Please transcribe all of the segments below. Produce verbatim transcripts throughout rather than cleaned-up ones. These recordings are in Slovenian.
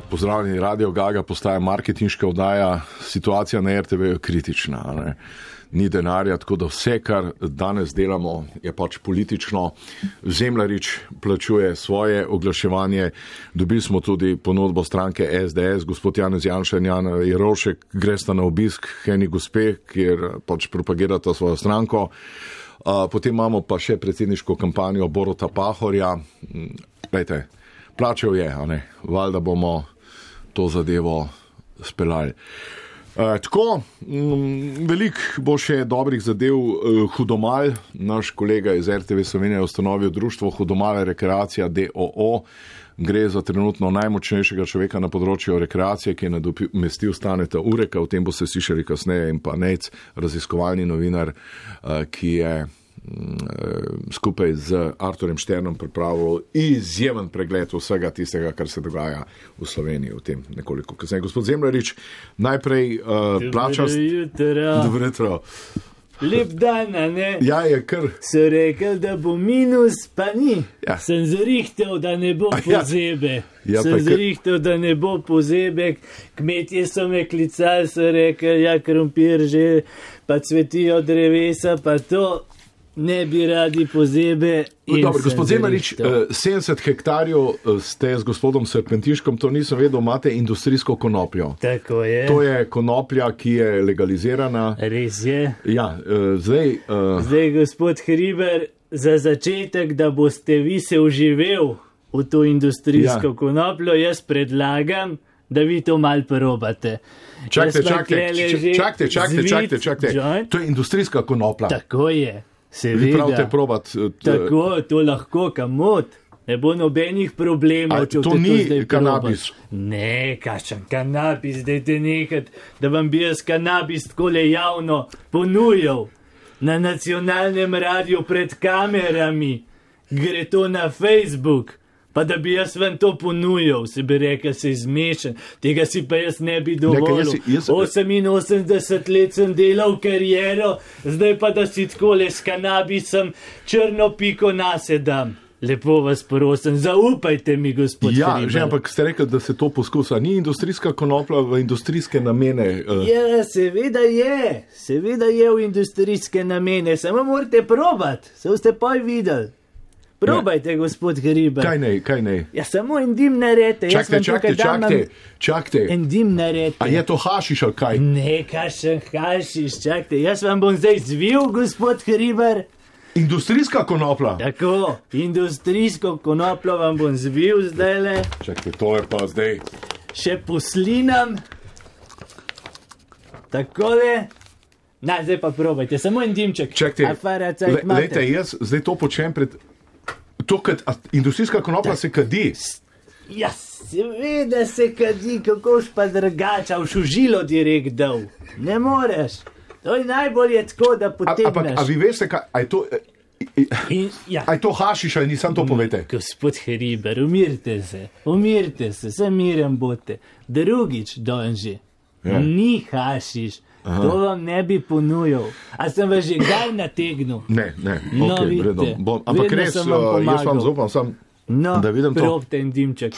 Pozdravljeni, Radio Gaga postaja marketinška oddaja, situacija na R T V je kritična, ne? Ni denarja, tako da vse, kar danes delamo, je pač politično. Zemljarič plačuje svoje oglaševanje, dobili smo tudi ponudbo stranke S D S, gospod Janez Janša in Jan Jerovšek gresta na obisk eni gospe, kjer pač propagirata svojo stranko. Potem imamo pa še predsedniško kampanjo Boruta Pahorja. Glejte, plačal je, a ne, valjda bomo to zadevo speljali. Uh, tako, um, veliko bo še dobrih zadev. uh, Hudomal, naš kolega iz R T V Slovenije, ustanovil društvo Hudomal rekreacija D O O. Gre za trenutno najmočnejšega človeka na področju rekreacije, ki je nadomestil Staneta Ureka, o tem bo se slišali kasneje, in pa Nejc, raziskovalni novinar, uh, ki je skupaj z Arturjem Šternom pripravil izjemen pregled vsega tistega, kar se dogaja v Sloveniji v tem nekoliko kasneje. Gospod Zemljarič, najprej uh, plačas... Dobro jutro. Lep dan, a ne? Ja, je kar... So rekel, da bo minus, pa ni. Ja. Sem zrihtel, da ne bo pozebe. Ja, Sem kar... zrihtel, da ne bo pozebe. Kmetje so me klicali, so rekel, ja, krompir že, pa cvetijo drevesa, pa to... Ne bi radi pozebe. Dobro, gospod Zemljarič, sedemdeset hektarjev ste z gospodom Serpentiškom, to nisem vedel, imate industrijsko konopljo. Tako je. To je konoplja, ki je legalizirana. Res je. Ja, zdaj... Uh... Zdaj, gospod Hriber, za začetek, da boste vi se uživel v to industrijsko ja. konopljo, jaz predlagam, da vi to mal probate. Čakajte, čakajte, čakajte, čakajte, čakajte, čakajte. To je industrijska konoplja. Tako je. Seveda. Vi pravite probat. Tako, to lahko kamot. Ne bo nobenih problemov, če to ni to kanabis. Ne, kašen kanabis, dajte nehat, da vam bi jaz kanabis takole javno ponujal na nacionalnem radiju pred kamerami. Gre to na Facebook. Pa da bi jaz vam to ponujal, se bi rekel, se izmešan, tega si pa jaz ne bi dovolil. oseminosemdeset let sem delal kariero, zdaj pa da si takole s kanabisom črno piko nasedam. Lepo vas prosim, zaupajte mi, gospod Ja, Hriber. že, ampak ste rekli, da se to poskusa. Ni industrijska konoplja v industrijske namene? Uh... Ja, seveda je, seveda je v industrijske namene, samo morate probati, se boste pa videli. Probajte, ja. Gospod Hriber. Kaj ne, kaj ne? Ja, samo en dim narete. Čakajte, čakajte, čakajte, čakajte. En dim narete. A je to hašiš ali kaj? Ne, kašen hašiš, čakajte. Jaz vam bom zdaj zvil, gospod Hriber. Industrijska konoplja? Tako, industrijsko konopljo vam bom zvil zdajle. Čakajte, to je pa zdaj. Še poslinam. Takole. Na, zdaj pa probajte, samo en dimček. Čakajte, le, lejte, jaz zdaj to počnem pred... To, kad industrijska konoplja se kadi. Ja, seveda se kadi, kakoš pa drugača, v šužilo direkt dal. Ne moreš. To je najbolje tako, da potegneš. Ampak, a vi veste, kaj, a je to... In, ja. A je to hašiš ali nisem to povete? Gospod Hriber, umirite se, umirite se, se miren bote. Drugič, donži, ja. Ni hašiš. Aha. To vam ne bi ponujal. A sem vas že kaj nategnil? Ne, ne, no, ok, vredno. Bom, ampak res, jaz vam zaupam, sam, no, da vidim to. No, probte en dimček.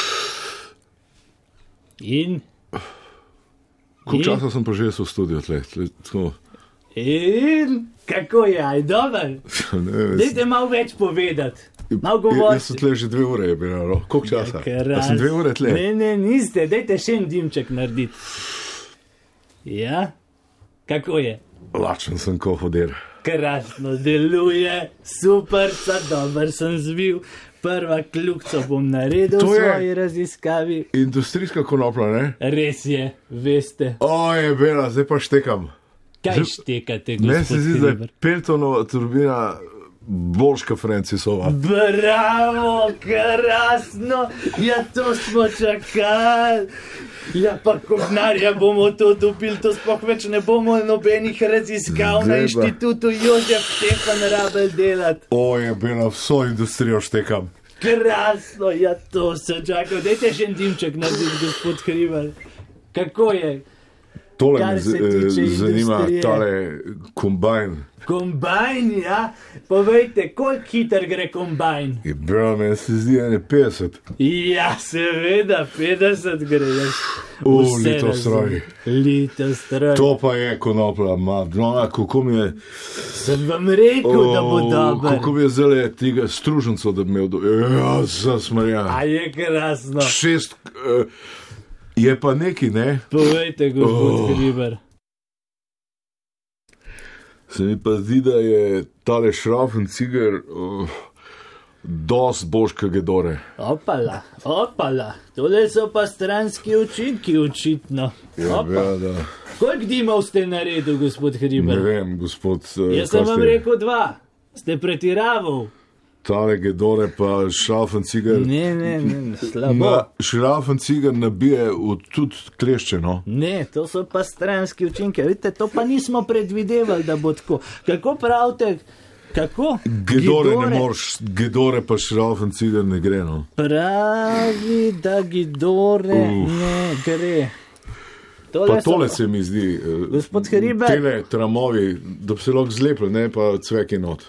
In? Koliko časa sem pa že v studiu tle? tle In? Kako je, aj dober? Dajte malo več povedati. Malo govoriti. Jaz sem tle že dve ure je bilo. Koliko časa? Ja, a sem dve ure tle? Ne, ne, niste. Dajte še en dimček narediti. Ja? Kako je? Lačen sem ko hoder. Krasno deluje, super, sa dober sem zvil. Prva kljukca bom naredil v svoji raziskavi. Industrijska konoplja, ne? Res je, veste. O, je bela, zdaj pa štekam. Kaj štekate, gospod Hriber? Meni se zdi, da je Peltonova turbina boljška Francisova. Bravo, krasno, ja to smo čakali. Ja pa kognarja bomo to dobili, to sploh več ne bomo nobenih raziskav na inštitutu Jožef Štefan Rabel delati. O, je bila, vso industrijo štekam. Krasno, ja to se čakal. Dajte še en dimček narediti, gospod Hriber. Kako je? Tole kar me se z- tiče zanima, industrije. tale kombajn. Kombajn, ja. Povejte, koliko hiter gre kombajn? Je bro, meni se zdi ene petdeset. Ja, seveda, petdeset gre. Jaz O, vse Litostroj. razumem. Litostroj. To pa je konoplja, ma, no, kako mi je, Sem vam rekel, da bo o, dobro. kako mi je zdaj tega struženca, da bi imel, do... ja, zasmarja. A je krasno. Šest, uh, je pa neki, ne? Povejte, gospod Oh. Hribar. Se mi pa zdi, da je tale šrafen cigar uh, dost boš kagedore. Opala, opala. Tole so pa stranski učinki, očitno. Ja, Opa. ja, da. Koliko dimov ste naredil, gospod Ne Hribar? vem, gospod. Uh, Jaz sem vam rekel dva. Ste pretiraval? Tale gedore pa šrafen cigar. Ne, ne, ne, slabo. Na, šrafen cigar nabije v tudi klešče, no. Ne, to so pa stranski učinki. Vidite, to pa nismo predvidevali, da bo tako. Kako pravite, kako? Gedore ne moreš, gedore pa šrafen cigar ne gre, no. Pravi, da gidore Uf. ne gre. Tole Pa tole so- se mi zdi, uh, Gospod Hribar. tele tramovi, da bi se lahko zlepili, ne pa cveki not.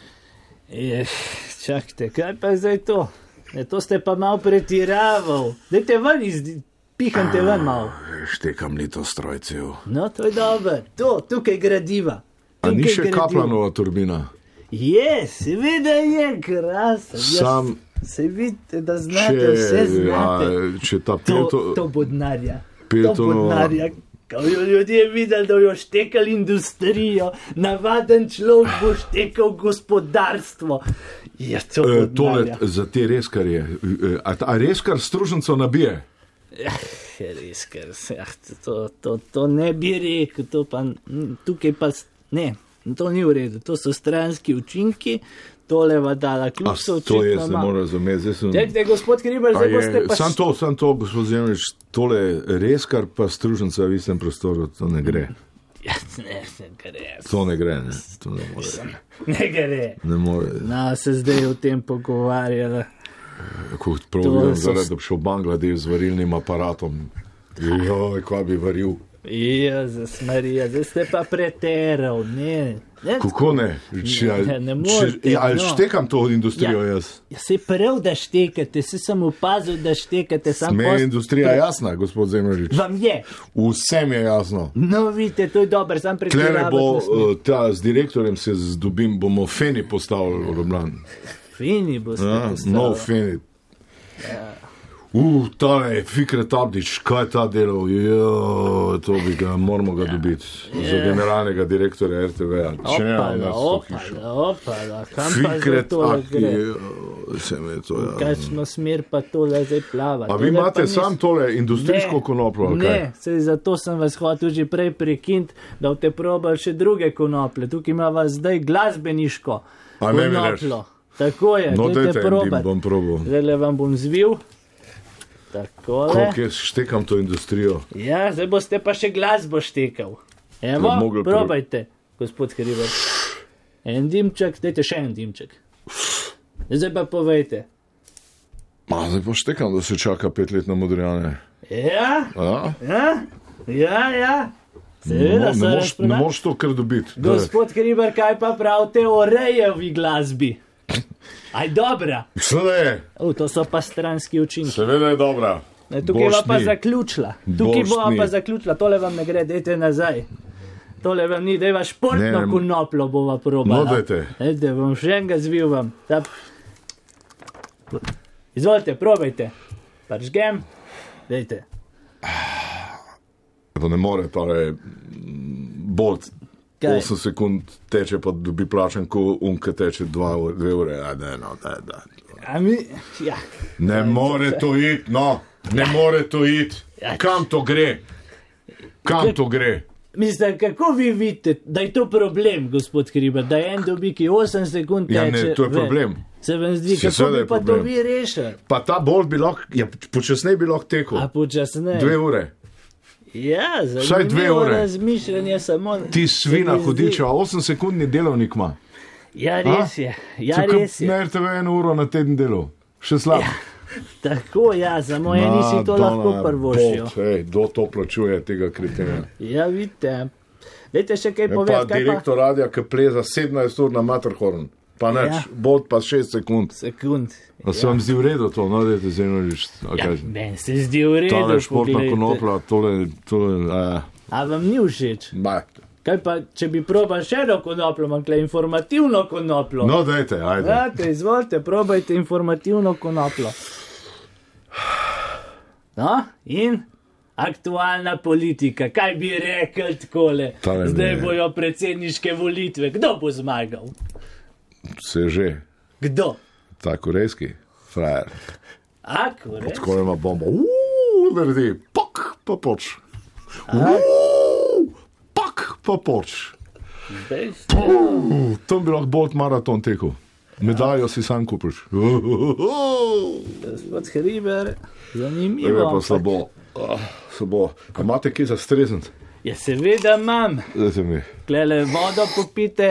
Je, čakajte, kaj pa je zdaj to? Ne, to ste pa malo pretiraval. Dajte ven iz, pihante ven malo. Štekam Litostroj cel. No, to je dobro. To, tukaj gradiva. A ni Tukaj še gradiva. Kaplanova turbina? Je, seveda je krasen. Sam, Se vidite, da znate, če, vse znate. ja, če ta To, pelto, to bodnarja. To Peltonova- bodnarja. Ko jo ljudje videli, da jo štekali industrijo, navaden človek bo štekal gospodarstvo. Je to eh, tole bodnarja. za te reskarje. eh, A, a reskar struženco nabije? Ja, res, ker se, ah, to, to, to ne bi rekel, to pa mm, tukaj pa s- ne, to ni v redu, to so stranski učinki, tole va dala A, ključ, to jaz ne morem razumeti. Zdaj sem... Čekajte, gospod Hribar, A zdaj boste je, pa... sam to, sam to, gospod Zemljič, tole reskar pa struženca v istem prostoru, to ne gre. Ja, ne, ne gre. To ne gre, ne. To ne more. Ne gre. Ne more. No, se zdaj o tem pogovarjala. Kot prav To vidim, so- zaradi, da bi šel v Bangladeš z varilnim aparatom. Joj, kva bi varil. Jezus Marija, zdaj ste pa preteral, ne. ne Kako ne? Če, Ne, ne morete, če, ali no. štekam to industrijo Ja. jaz? Ja, se prav, da štekate, se sem opazil, da štekate, sam Me je industrija jasna, gospod Zemljič. Vam je. Vsem je jasno. No, vidite, to je dobro, sam Klere pretiravati. bo, ne smem. uh, ta, z direktorjem se zdobim, bomo Feni postavili v Ljubljani. Fini boste Ja, postavili. no, Feni. Uh, tale Fikret Abdič, kaj je ta delal? Jo, to bi ga, moramo ga dobiti. Za Ja. generalnega direktorja R T V-a. Če ne, Opala, nas to hišo. opala, opala, kam pa zdaj Fikret tole Abdič, gre? se me je to jasno. Kakšno smer pa tole zdaj plava? A vi Tole imate pa sam nis- tole industrijsko Ne, konopljo, ali kaj? Ne, sej zato sem vas hotel že prej prekiniti, da boste probali še druge konoplje. Tukaj ima vas zdaj glasbeniško A ne mi konoplo. Tako je, No, dajte dajte en dim, probati. bom probal. Zdaj vam bom zvil. Takole. Koliko jaz štekam to industrijo? Ja, zdaj boste pa še glasbo štekal. Evo, Ja, mogel pro- probajte, gospod Hribar. En dimček, dajte še en dimček. Zdaj pa povejte. Ma, zdaj pa štekam, da se čaka pet let na modrijane. Ja, Ja? ja, ja, ja. Seveda, No, so ne moreš- ne razprodali. moreš to kar dobiti. Da- Gospod Hribar, kaj pa pravite o rejevi glasbi? Aj dobra. Seveda je, O, to so pa stranski učinki. seveda je dobra. Ne, tukaj bo pa Boštni. zaključila. Tukaj bo Boštni. pa zaključila. Tole vam ne gre, dajte nazaj. Tole vam ni, dajva športno Ne. konoplo bova probala. No, dajte. Dajte, bom še enega zvil vam. Ta... Izvolite, probajte. Paržgem, dajte. To ne more, torej, bolj Kaj? osem sekund teče, pa dobi plačen, ko unka teče dva ure, dve ure. Ja, ne, no, ne, ne. A mi, ja. Ne more to iti, no, ne more to iti. Ja. Kam to gre? Kam to gre? Mislim, kako vi vidite, da je to problem, gospod Hribar, da je en dobi, ki osem sekund teče. Ja, ne, to je ven? problem. Se vam zdi, Se kako seveda bi je pa to problem. vi rešili? Pa ta bolj bi lahko, ja, počasneje bi lahko tekel. A počasneje? Dve ure. Ja, Vsaj dve zanimivo ure. razmišljanje samo. Ti svina se mi zdi- hudiča, osem sekundni delovnik ima. Ja, res je. Ja, Tako res je. na R T V eno uro na teden delal. Še slabo. Ja, Tako, ja, samo eni si to lahko prvošijo. Kdo to plačuje, tega kriterija? Ja, vidite. Dajte še kaj Je pa povedati. kaj direktor radija, ki pleza sedemnajst ur na Matterhorn. Pa neč, Ja. bod pa šest sekund. Sekund. A se vam zdi v redu to, no, dajte zemljiš. Ja, meni se zdi v redu. Tale športna poglejte. konopla, tole, tole, a, A vam ni všeč? ba. Kaj pa, če bi probal še eno konoplo, imam kle informativno konoplo. No, dajte, ajde. Dajte, izvolite, probajte informativno konoplo. No, in aktualna politika, kaj bi rekel takole? Tale Zdaj ne. bojo predsedniške volitve, kdo bo zmagal? Se že, Kdo? ta korejski frajer. Ako, res? Tako ima bomba. Uuu, naredi, pak, pa poč. Uuu, pak, pa poč. Zdaj, Uuu, tam bi lahko bot maraton tekel. Medaljo si sam kupiš. gospod Hriber, zanimivo. Tebe pa ampak- slabo. Ah, slabo. A imate kje za strezniti? Ja, seveda imam. Dajte mi. Klele vodo popite.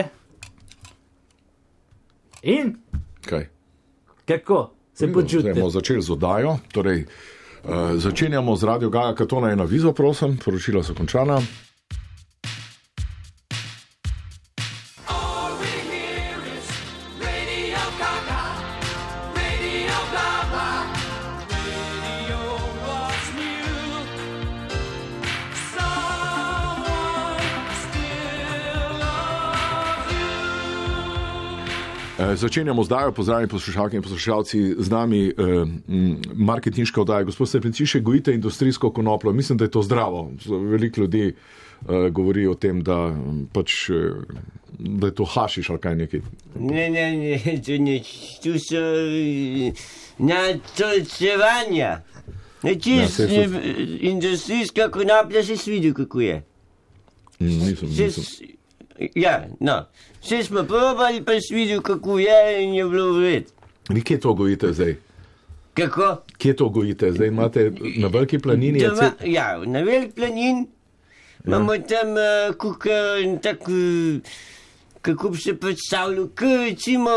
In Kaj? kako se počutite? Bomo začeli z oddajo. Torej, uh, začenjamo z Radio Gaja Katona in avizo, prosim. Poročila so končana. All we hear is Radio Gaga, Radio Gaga. Radio was new. Someone still loves you. Uh, začenjamo z oddajo. Pozdravljeni poslušalke in poslušalci, z nami uh, marketinška oddaja. Gospod Stepenčišek, gojite industrijsko konoplo. Mislim, da je to zdravo. Veliko ljudi uh, govori o tem, da, um, pač, uh, da je to hašiš ali kaj nekaj. Ne, ne, ne, to ne, tu so eh, natolcevanja. Ja, Čist saj so- eh, industrijska konoplja, si videl, kako je. Mm, nisem, Saj nisem. s- Ja, no. Vse smo probali, pa si videl, kako je in je bilo vred. Vi kje to gojite zdaj? Kako? Kje to gojite? Zdaj imate na veliki planini. je Doma, cel- ja, na velik planin imamo tam uh, kukar in tako, uh, kako bi se predstavljal, kot recimo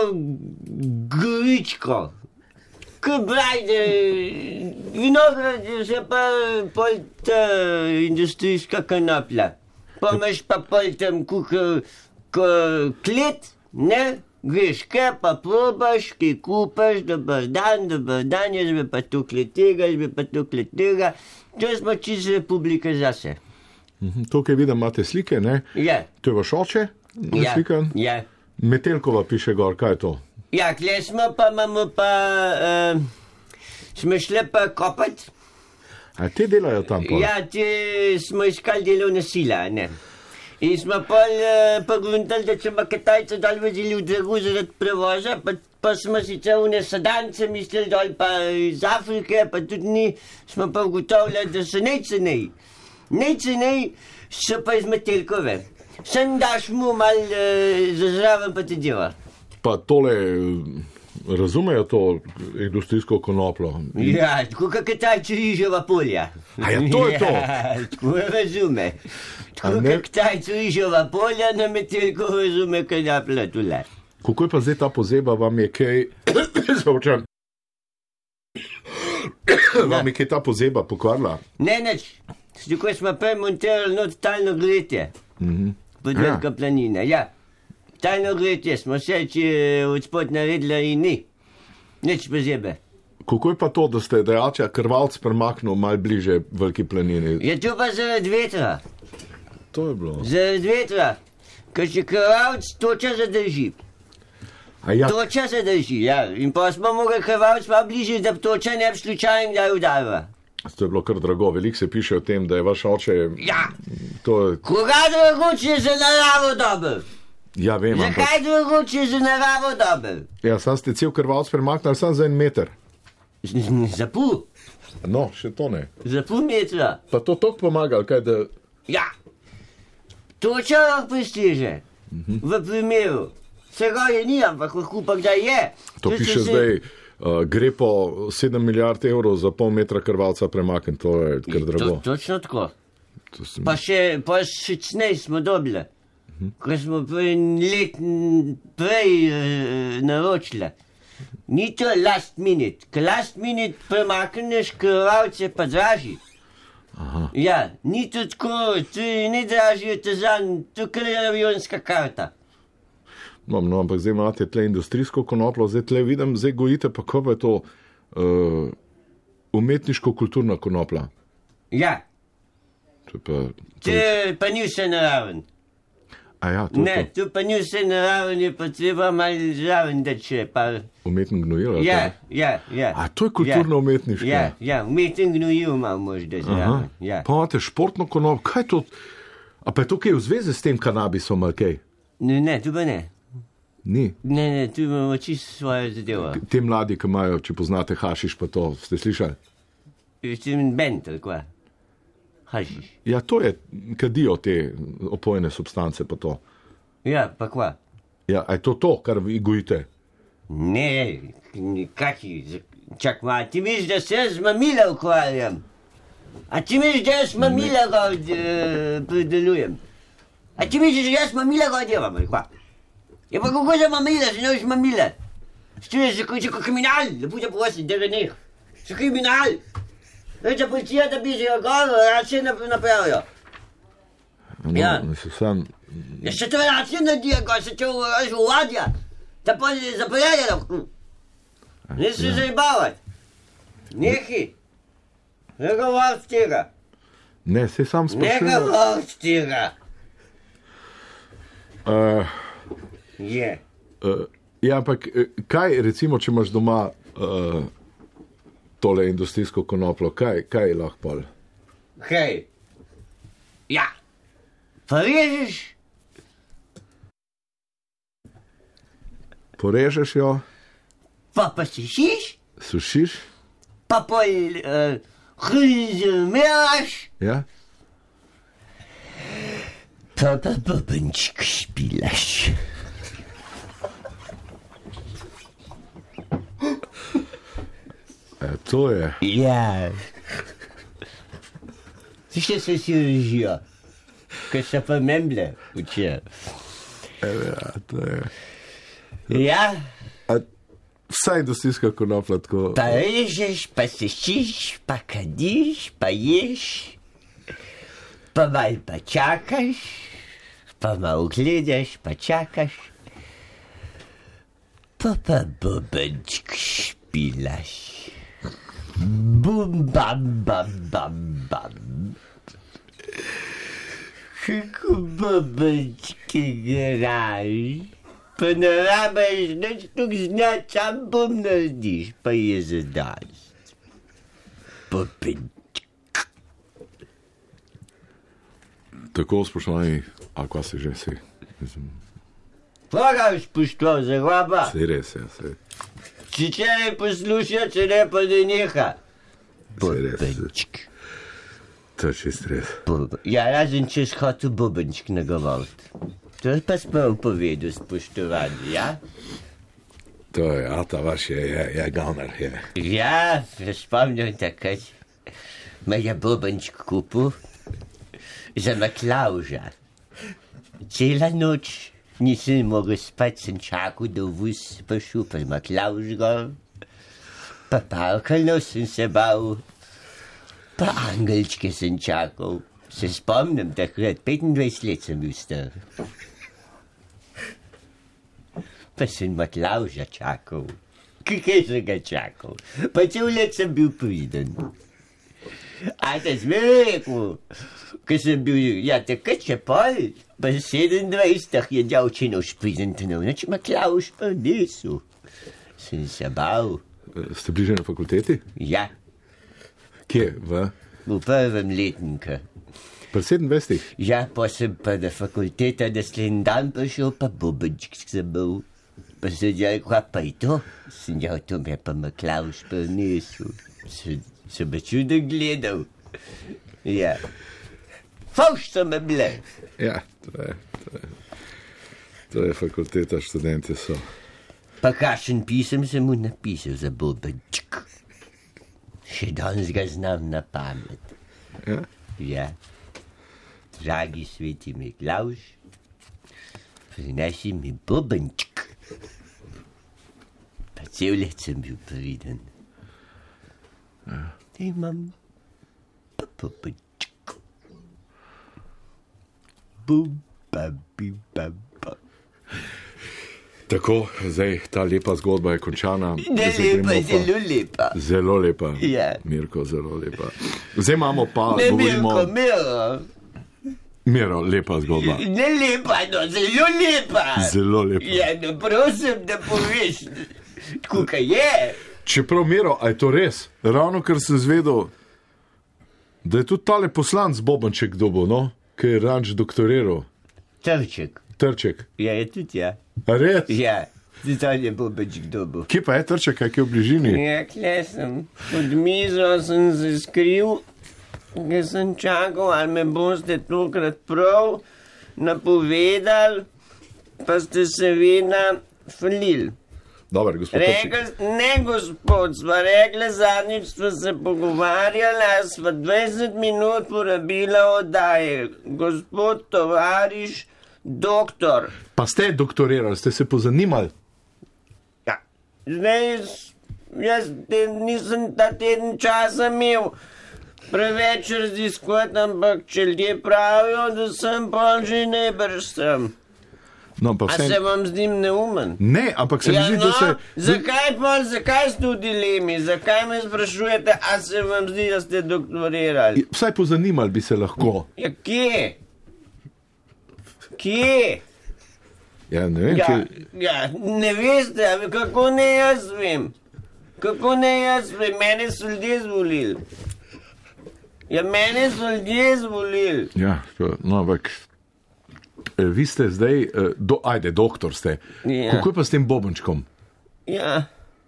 goričko. Kot brajde, vinograd, se pa pol ta industrijska konoplja. Pa imaš pa pol tam kukar klet, ne? Greš kaj, pa probaš, kaj kupaš, dober dan, dober dan, jaz bi pa tukaj tega, jaz bi pa tukaj tega. To smo čez republike zase. Mhm, tukaj vidim, imate slike, ne? Ja, To je vaš oče, ja, slika. ja. Metelkova piše gor, kaj je to? Ja, kle smo pa, imamo pa, uh, smo šli pa kopati. A te delajo tam pa? Ja, te smo iskali delovna sila, ne. In smo pol uh, pogruntali, da smo Kitajce dol vozili v dragu zaradi prevoza, pa, pa smo sicer une sadance mislili dol pa iz Afrike, pa tudi ni, smo pa ugotovili, da so najcenej. Najcenej so pa iz Metelkove. Sem daš mu mal uh, za zraven pa te deva. Pa tole, eh, razumejo to industrijsko konoplo? Ja, tako kot Kitajci riževa polja. A ja, to je to? Ja, tako razume. A Tako ne- kot Kitajci riževa polja, na Metelko razume konoplja tule. Kako je pa zdaj ta pozeba, vam je kaj... Zavčam. Vam je kaj ta pozeba pokvarila? Ne, neč, tako smo prej montirali not talno gretje. Mhm. Pod Ja. Velika planina, ja. Talno gretje smo se, če od spod naredila in ni. Nič pozebe. Kako je pa to, da ste dejača krvalc premaknil mal bliže veliki planini? Je to pa zaradi vetra. To je bilo. Zaradi vetra. Ker če krvalc toča zadrži. A ja, Toča se drži, ja. In pa smo mogli krvalc pa bliže, da toča ne bi slučajno kdaj udarila. to je bilo kar drago. Veliko se piše o tem, da je vaš oče... Ja, To je... koga drugoče je za naravo dober? Ja, vem, ampak... Zakaj drugoče je za naravo dober? Ja, sam ste cel krvalc premaknili sam za en meter. Za pol, No, še to ne. za pol metra. Pa to tok pomagal, kaj da... Ja, toča lahko pristiže. V primeru. Vsega je ni, ampak lahko pa kdaj je. To Če piše se- zdaj, uh, gre po sedem milijard evrov za pol metra krvalca premaknjen, to je kar drago. To, točno tako. To sem... Pa še, pa še cnej smo dobili. Ko smo prej let n- prej e, naročili. Ni to last minute. Ker last minute premakneš krvavce pa draži. Aha. Ja, ni to tako, to je ne dražijo te zanj, to kar je avionska karta. No, no, ampak zdaj imate tle industrijsko konoplo, zdaj tle vidim, zdaj gojite pa kako pa je to uh, umetniško-kulturna konopla. Ja, To je pa, to to je, je pa ni vse naraven. a ja, to je Ne, to. to pa ni vse naraven, je pa treba malo zraven, da če pa... Umetni gnojil. ali Ja, kaj? ja, ja. A to je kulturno umetniško. Ja, ja, umeten gnojil ima možda Aha. zraven. Ja. Pa imate športno konoplo, kaj je to? A pa je to kaj v zvezi s tem kanabisom ali kaj? Ne, ne, tu pa ne. Ni. Ne, ne, tu imamo čisto svojo zadevo. Te mladi, ki imajo, če poznate hašiš, pa to ste slišali? Ste mi bent, ali kva? Hašiš. Ja, to je, kadijo te opojne substance pa to. Ja, pa kva? Ja, a je to to, kar vi gojite? Ne, kaki, čak ma, ti misliš, da se jaz z mamila ukvarjam? A ti misliš, da jaz mamila ga uh, predelujem? A ti misliš, da jaz mamila ga delam, ali kva? Ja pa kako za mamila, se ne veš mamila? Stuje se kot kriminal, lepo te prosim, da neh. Se kriminal. Reče policija, da bi se ga gor, racije napravijo. No, Ja. se sam, Ja se to racije naredijo, ko se to raž uvadja. Da pa je zapreljeno. Ne se zajebavati. Nehi. Ne govoriti tega. ne, se sam Ne sprašujem. govoriti tega. Uh, Je. uh, ja, ampak eh, kaj, recimo, če imaš doma uh, tole industrijsko konoplo, kaj, kaj je lahko pol? Hej. Ja. Porežeš, Porežeš jo, pa pa sešiš, sušiš, pa pol uh, hrizmeraš, ja? pa pa bobenček špilaš. E, to je. Ja. Še se si režijo, ker se pa memble učijo. E, ja, to je. Ja, A, vsa industrijska konopla tako. pa režeš, pa sešiš, pa kadiš, pa ješ, pa mal pa čakaš, pa mal gledaš, pa čakaš, pa pa bobenček špilaš. Bum, bam, bam, bam, bam. Kako bobenčke igraš, pa ne rabiš nič tuk znati, sam bom narediš, pa je zadost. Bobenček. Tako, spoštovani, a kva si že si? Mislim, Koga bi spoštoval za groba? saj res je, saj, Če če ne posluša, če ne pa da neha. saj res. Bobenček. To je čist res. Bob- Ja, razen če si hotel bobenček nagovoriti. To je pa smo povedal, spoštovani, ja? To je, a ta vaš je, je, je gavner, je. Ja, se spomnim takrat. Me je bobenček kupil za Maklauža. Cela noč nisem mogel spati, sem čakal, da v vus prišel pri Maklauž gor. Pa parkalno sem se bal, pa angelčke sem čakal. Se spomnim takrat, petindvajset let sem bil star. Pa sem Maklauža čakal. Kaj sem ga čakal? Pa cel let sem bil priden. A te sme rekel, ko sem bil, ja, takrat še pol, pa sedemindvajset je davčino šprizentenov, neč Maklauž pa nisu. Sem se bal. Ste bliže na fakulteti? Ja, Kje? V? v prvem letniku. Pri sedemindvajsetih? Ja, pa sem pa na fakulteta naslednji dan prišel, pa bobenček sem bil. Pa sem rekel, kva pa je to? Sem rekel, to me je pa Maklauž prinesel. Sem, sem me čudno gledal. Ja. Favš so me bile. Ja, to je, to je, to je fakulteta, študenti so. Pa kakšen pisem sem mu napisal za bobenček. Še danes ga znam na pamet. Ja? Ja. Dragi sveti Miklauž, prinesi mi bobenček. Pa Cel let sem bil previden. Te imam pa popačko. Buba, biba, ba. Tako, zdaj ta lepa zgodba je končana. Ne Zdaj lepa, gremo pa- zelo lepa. Zelo lepa. Ja. Mirko, zelo lepa. Zdaj imamo pa, Ne, govorimo, Mirko, Miro. Miro, lepa zgodba. Ne lepa, no, zelo lepa. Zelo lepa. Ja, no, prosim, da poveš, tako kaj je. Čeprav, Miro, a je to res? Ravno kar sem zvedel, da je tudi tale poslanc Bobanček dobil, no? Ki je ranč doktoriral. Trček. Trček. Ja, je tudi, ja. A res? Ja, zdaj je Bobanček dobil. Kje pa je Trček, kaj je v bližini? Ja, kle sem. Pod mizo sem se skril, ker sem čakal, ali me boste tokrat prav napovedali, pa ste seveda falili. Dobar, gospod Trček. Rekli, ne gospod, sva rekli, zadnjič sva se pogovarjala, sva dvajset minut porabila oddaje. Gospod tovariš, doktor. Pa ste doktorirali, ste se pozanimali? Ja, zdaj, jaz- jaz te, nisem ta teden časa imel preveč raziskovati, ampak če ljudje pravijo, da sem pol že najbrž sem. No, pa A vse... se vam zdim neumen? Ne, ampak se mi Ja, zdi, no, da se... zakaj pa, zakaj ste v dilemi, zakaj me sprašujete, a se vam zdi, da ste doktorirali? Vsaj pozanimali bi se lahko. Ja, kje? Kje? Ja, ne vem, Ja, kje... ja, ne veste, a vi- kako ne jaz vem? Kako ne jaz vem, mene so ljudje zvolili. Ja, mene so ljudje zvolili. Ja, to- no, ampak... eh, Vi ste zdaj, eh, do, ajde, doktor ste. Ja. Kako je pa s tem Bobančkom? Ja,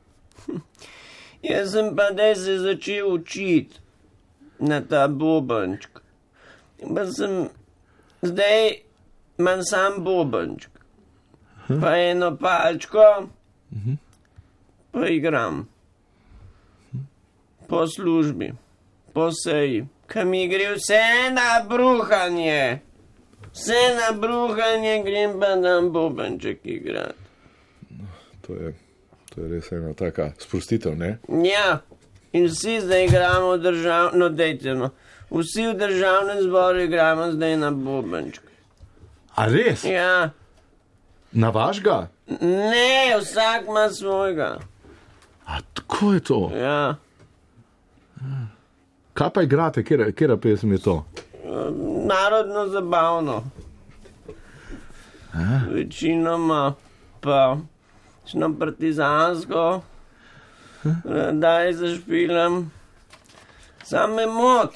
jaz sem pa zdaj se začel učiti na ta bobanček. Pa sem, zdaj imam sam bobanček, pa eno palčko, pa igram. Po službi, po seji, kam mi gre vse na bruhanje. Vse na bruhanje grem pa tam bobanček igrati. To je, to je res ena taka sprostitev, ne? Ja, in vsi zdaj igramo v državnem, no dejte no, vsi v državnem zboru igramo zdaj na bobanček. A res? Ja, Na vašga? ne, vsak ima svojega. A tako je to? Ja, Kaj pa igrate, kera, kera pesem je to? narodno zabavno. Večinoma pa šno partizansko, daj zašpilam. Sam me mot.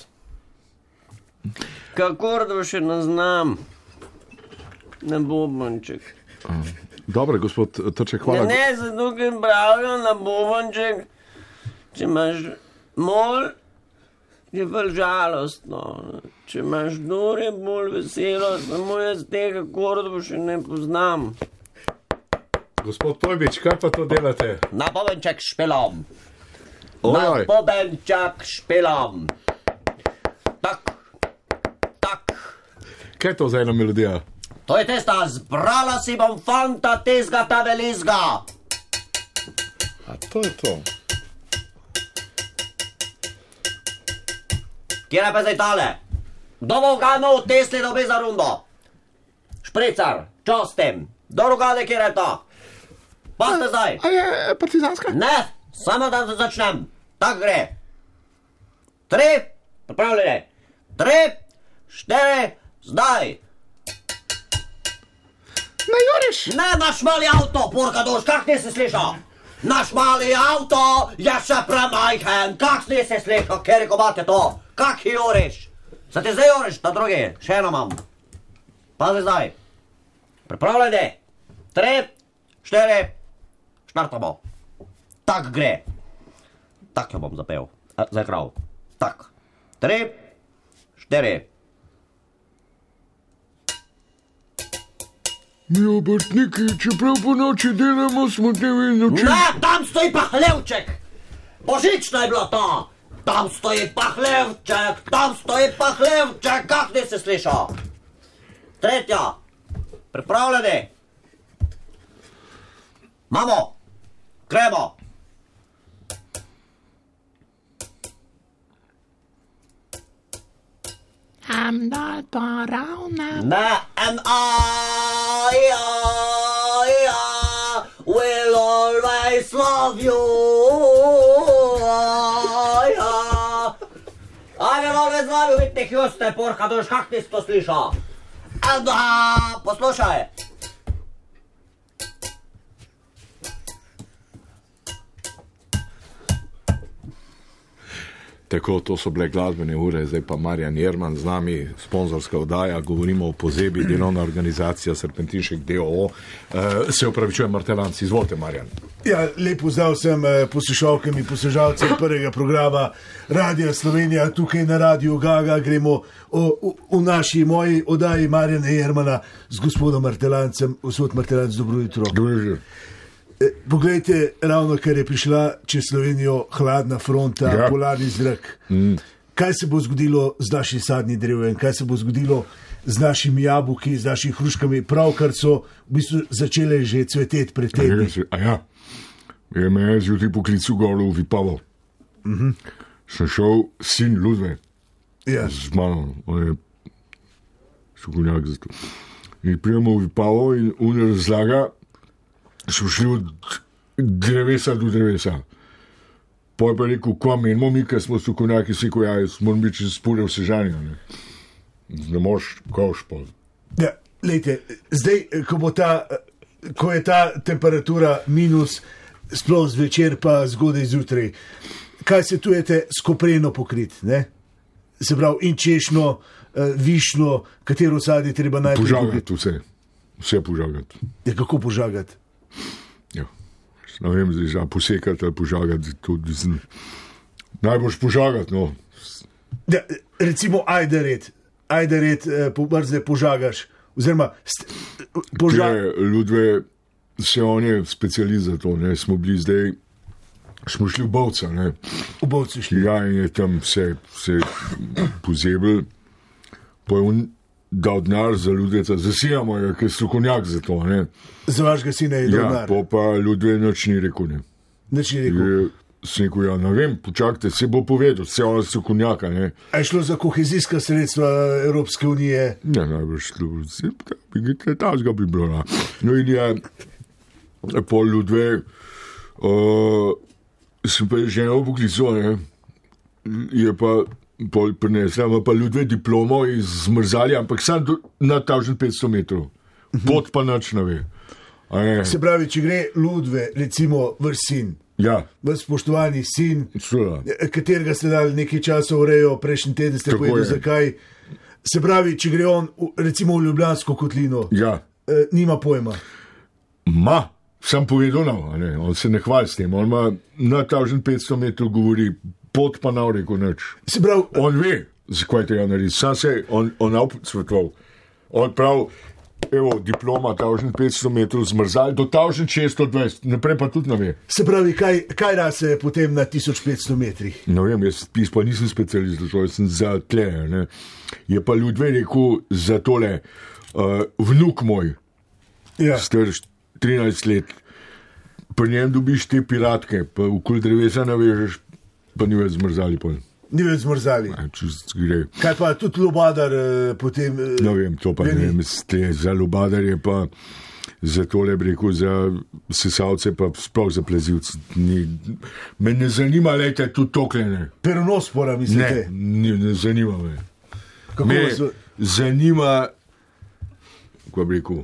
Kakor da še ne znam. Na bobanček. Dobro, gospod Trček, Ja, hvala. ne, zato ker pravijo na bobanček, če imaš mol, je bolj žalostno. Če imaš dur, je bolj veselo, samo jaz teh akordov še ne poznam. Gospod Pojbič, kaj pa to delate? Na bobanček špilom. Ojoj, bobanček špilom. Tak, tak. kaj je to za ena melodija? To je testa, zbrala si bom fanta tezga ta velizga. A to je to. Kje je pa zdaj tale? Kdo bo uganil Tesli dobe za rundo? Špricar, čostem, kdo ugade, kje je to? Pa ste zdaj? A je partizanska? Ne, samo da začnem. Tak gre. Tri, pripravljene. Tri, štiri, zdaj. Ne, Juriš! Ne, naš mali avto, porka doš, kak nisi slišal? Naš mali avto je še premajhen, kak nisi slišal, ker imate to? Kak juriš? Se ti zdaj juriš, ta drugi, še eno imam. Pazi zdaj. Pripravljeni. Tri, štiri, štartamo. Tak gre. Tak jo bom zapel, eh, zaigral. Tak. Tri, štiri. Mi obrtniki, čeprav po noči delamo, smo dnevi in noči. Ne, tam stoji pa hlevček. Božično je bilo to. Tam stoji pa hlevček, tam stoji pa hlevček, kak nisi slišal? Tretja. Pripravljeni. Mamo, gremo. nam dol poravna. Na, and I, I, I will always love you. I, I, I will always love you. Vidite, Hjuste, porka, doš, kak nisi to slišao? And I, poslušaj. Tako, to so bile glasbene ure, zdaj pa Marjan Jerman z nami, sponzorska oddaja, govorimo o Pozebi, delovna organizacija Serpentinšek D O O. Uh, se upravičujem, Martelanci, izvolite, Marjan. Ja, lep pozdrav vsem eh, poslušalkam in poslušalcem prvega programa Radia Slovenija, tukaj na Radiu Gaga. Gremo o, o, v naši moji oddaji Marjana Jermana z gospodom Martelancem. Gospod Martelanc, dobro jutro. Dobro. Eh, Poglejte, ravno kar je prišla čez Slovenijo hladna fronta, Ja. polarni zrak. Mm. Kaj se bo zgodilo z našim sadnim drevjem, kaj se bo zgodilo z našimi jabolki, z našimi hruškami, pravkar so v bistvu začele že cveteti pred tedni. A ja, je me je zjutraj poklical gor v Vipavo. Mm-hmm. Sem šel, sin Ludve, Ja. z mano, on je strokovnjak za to. In prijemo v Vipavo in on razlaga, smo šli od drevesa do drevesa. Poj pa je rekel, kva menimo mi, ker smo strokovnjaki, si ko ja, jaz moram biti čez spore v sežanju. Ne, ne moš koš pa. Ja, lejte, zdaj, ko, bo ta, ko je ta temperatura minus, sploh zvečer pa zgodaj zjutraj, kaj se tujete s kopreno pokrit, ne? Se pravi, in češno, eh, višno, katero sadje treba najprej Požagati vse, vse požagati. Ja, kako požagati? Ja, ne vem, zdaj že posekati ali požagati, to zn... najboljš požagati, no. Ja, recimo, ajde red, ajde red, eh, pobrzne požagaš, oziroma st, poža... Te Ludve, se on je specialist za to, ne, smo bili zdaj, smo šli v Bovca, ne. v bovcu šli. Ja, in je tam vse, vse pozebel, pa je on dal denar za Ludveca, zasijamo je, ker je strokovnjak za to, ne. Za vašega sina je Ja, denar. pa pa Ludve nič ni rekel, ne. Nič ni rekel. Je, sem rekel, ja, ne vem, počakajte, se bo povedal, vse ona strokovnjaka, ne. A je šlo za kohezijska sredstva Evropske unije? Ne, najbrž šlo, se bi gite, tažga bi bilo, no. No in je, pol Ludve, uh, sem pa ženo poklical, ne, je pa pol prinesla, ima pa Ludve diplomo iz zmrzali, ampak sam do, na tisoč petsto metrov, pot pa nič ne ve. A ne, Se pravi, če gre Ludve, recimo vrš sin, ja, vaš spoštovani sin, seveda, katerega ste dali nekaj časa v rejo, prejšnji teden ste Tako povedali, je. zakaj. Se pravi, če gre on v- recimo v Ljubljansko kotlino, ja, eh, nima pojma. ma, sem povedal, no, a ne, on se ne hvali s tem, on ima na tisoč petsto metrov govori, pot pa nav rekel nič. Se pravi, On ve, zakaj tega naredi, sam se on, on avtsvetoval. On pravi, evo, diploma tisoč petsto metrov zmrzali do tisoč šeststo dvajset, naprej pa tudi ne ve. se pravi kaj, kaj rase potem na tisoč petsto metrih? Ne vem, jaz pis pa nisem specialist, za to jaz sem za tle. Ne. Je pa Ludve rekel za tole, uh, vnuk moj, Ja. star trinajst let, pri njem dobiš te piratke, pa okoli drevesa ne vežeš, pa ni več zmrzali pol. Ni več zmrzali. A, čez gre. Kaj pa tudi lubadar eh, potem? eh, Ne vem, to pa ne Veni. vem, ste, za lubadarje pa za tole bi rekel, za sesalce pa sploh za plezivce. Ni, me ne zanima, lejte, tudi toklene. Peronospora, Ne, mislite? ni, ne zanima me. Kako Me vas, zanima, kako bi rekel,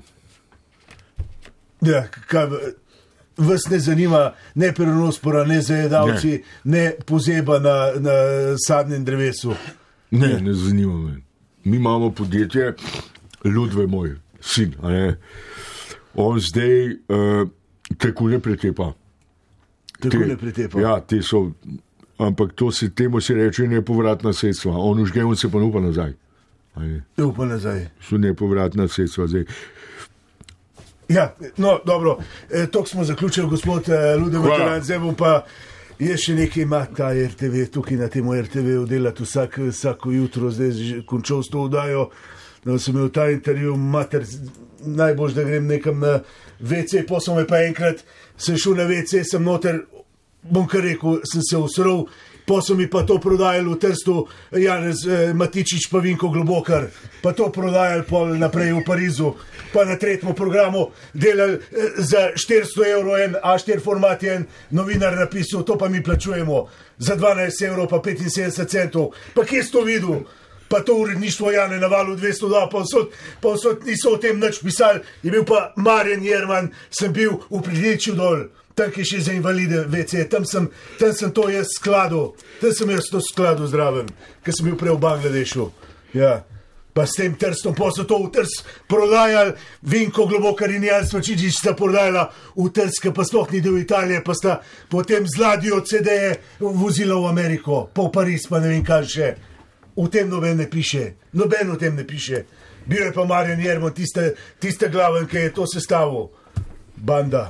ja, kaj, vas ne zanima ne peronospora, ne zajedavci, ne, ne pozeba na, na sadnem drevesu. ne, ne zanima me. Mi imamo podjetje, Ludve moj, sin, a ne. On zdaj uh, tekune pretepa. Tako ne pretepa. Ja, te so, ampak to se temu se reče nepovratna sredstva. On užge, on se pa ne upa nazaj. A je, Upa nazaj. so nepovratna sredstva zdaj. Ja, no, dobro, e, to smo zaključili, gospod eh, Ludek Hvala. Materan, zdaj bom pa je še nekaj ima ta R T V, tukaj na tem R T V delati vsak, vsako jutro, zdaj že končal s to vdajo, da sem imel ta intervju, mater, najbolj, da grem nekam na V C, poslom me pa enkrat, sem šel na V C, sem noter, bom kar rekel, sem se usrl, pa so mi pa to prodajali v Trstu, Janez eh, Matičič pa Vinko Globokar, pa to prodajali pol naprej v Parizu, pa na tretjem programu delali eh, za štiristo evrov en A štiri format je en novinar napisal, to pa mi plačujemo za dvanajst evrov pa petinsedemdeset centov. Pa kje si to videl? Pa to uredništvo Jane na valu dvesto dva, pa vsod, pa vsod niso o tem nič pisali, je bil pa Marjan Jerman, sem bil v Pridličju dol. Tam je še za invalide ve ce, tam sem, tam sem to jaz skladal, tam sem jaz to skladal zraven, ker sem bil prej v Bangladešu. Ja. Pa s tem Trstom, pa so to v Trst prodajali, Vinko Globokar in Jan Svačičič sta prodajala v Trst, ker pa sploh ni del Italije, pa sta potem z ladjo ce de-je vozila v Ameriko, pa v Pariz, pa ne vem kaj še. V tem noben ne piše, noben v tem ne piše. Bil je pa Marjan Jerman, tiste, tiste glaven, ki je to sestavil. Banda.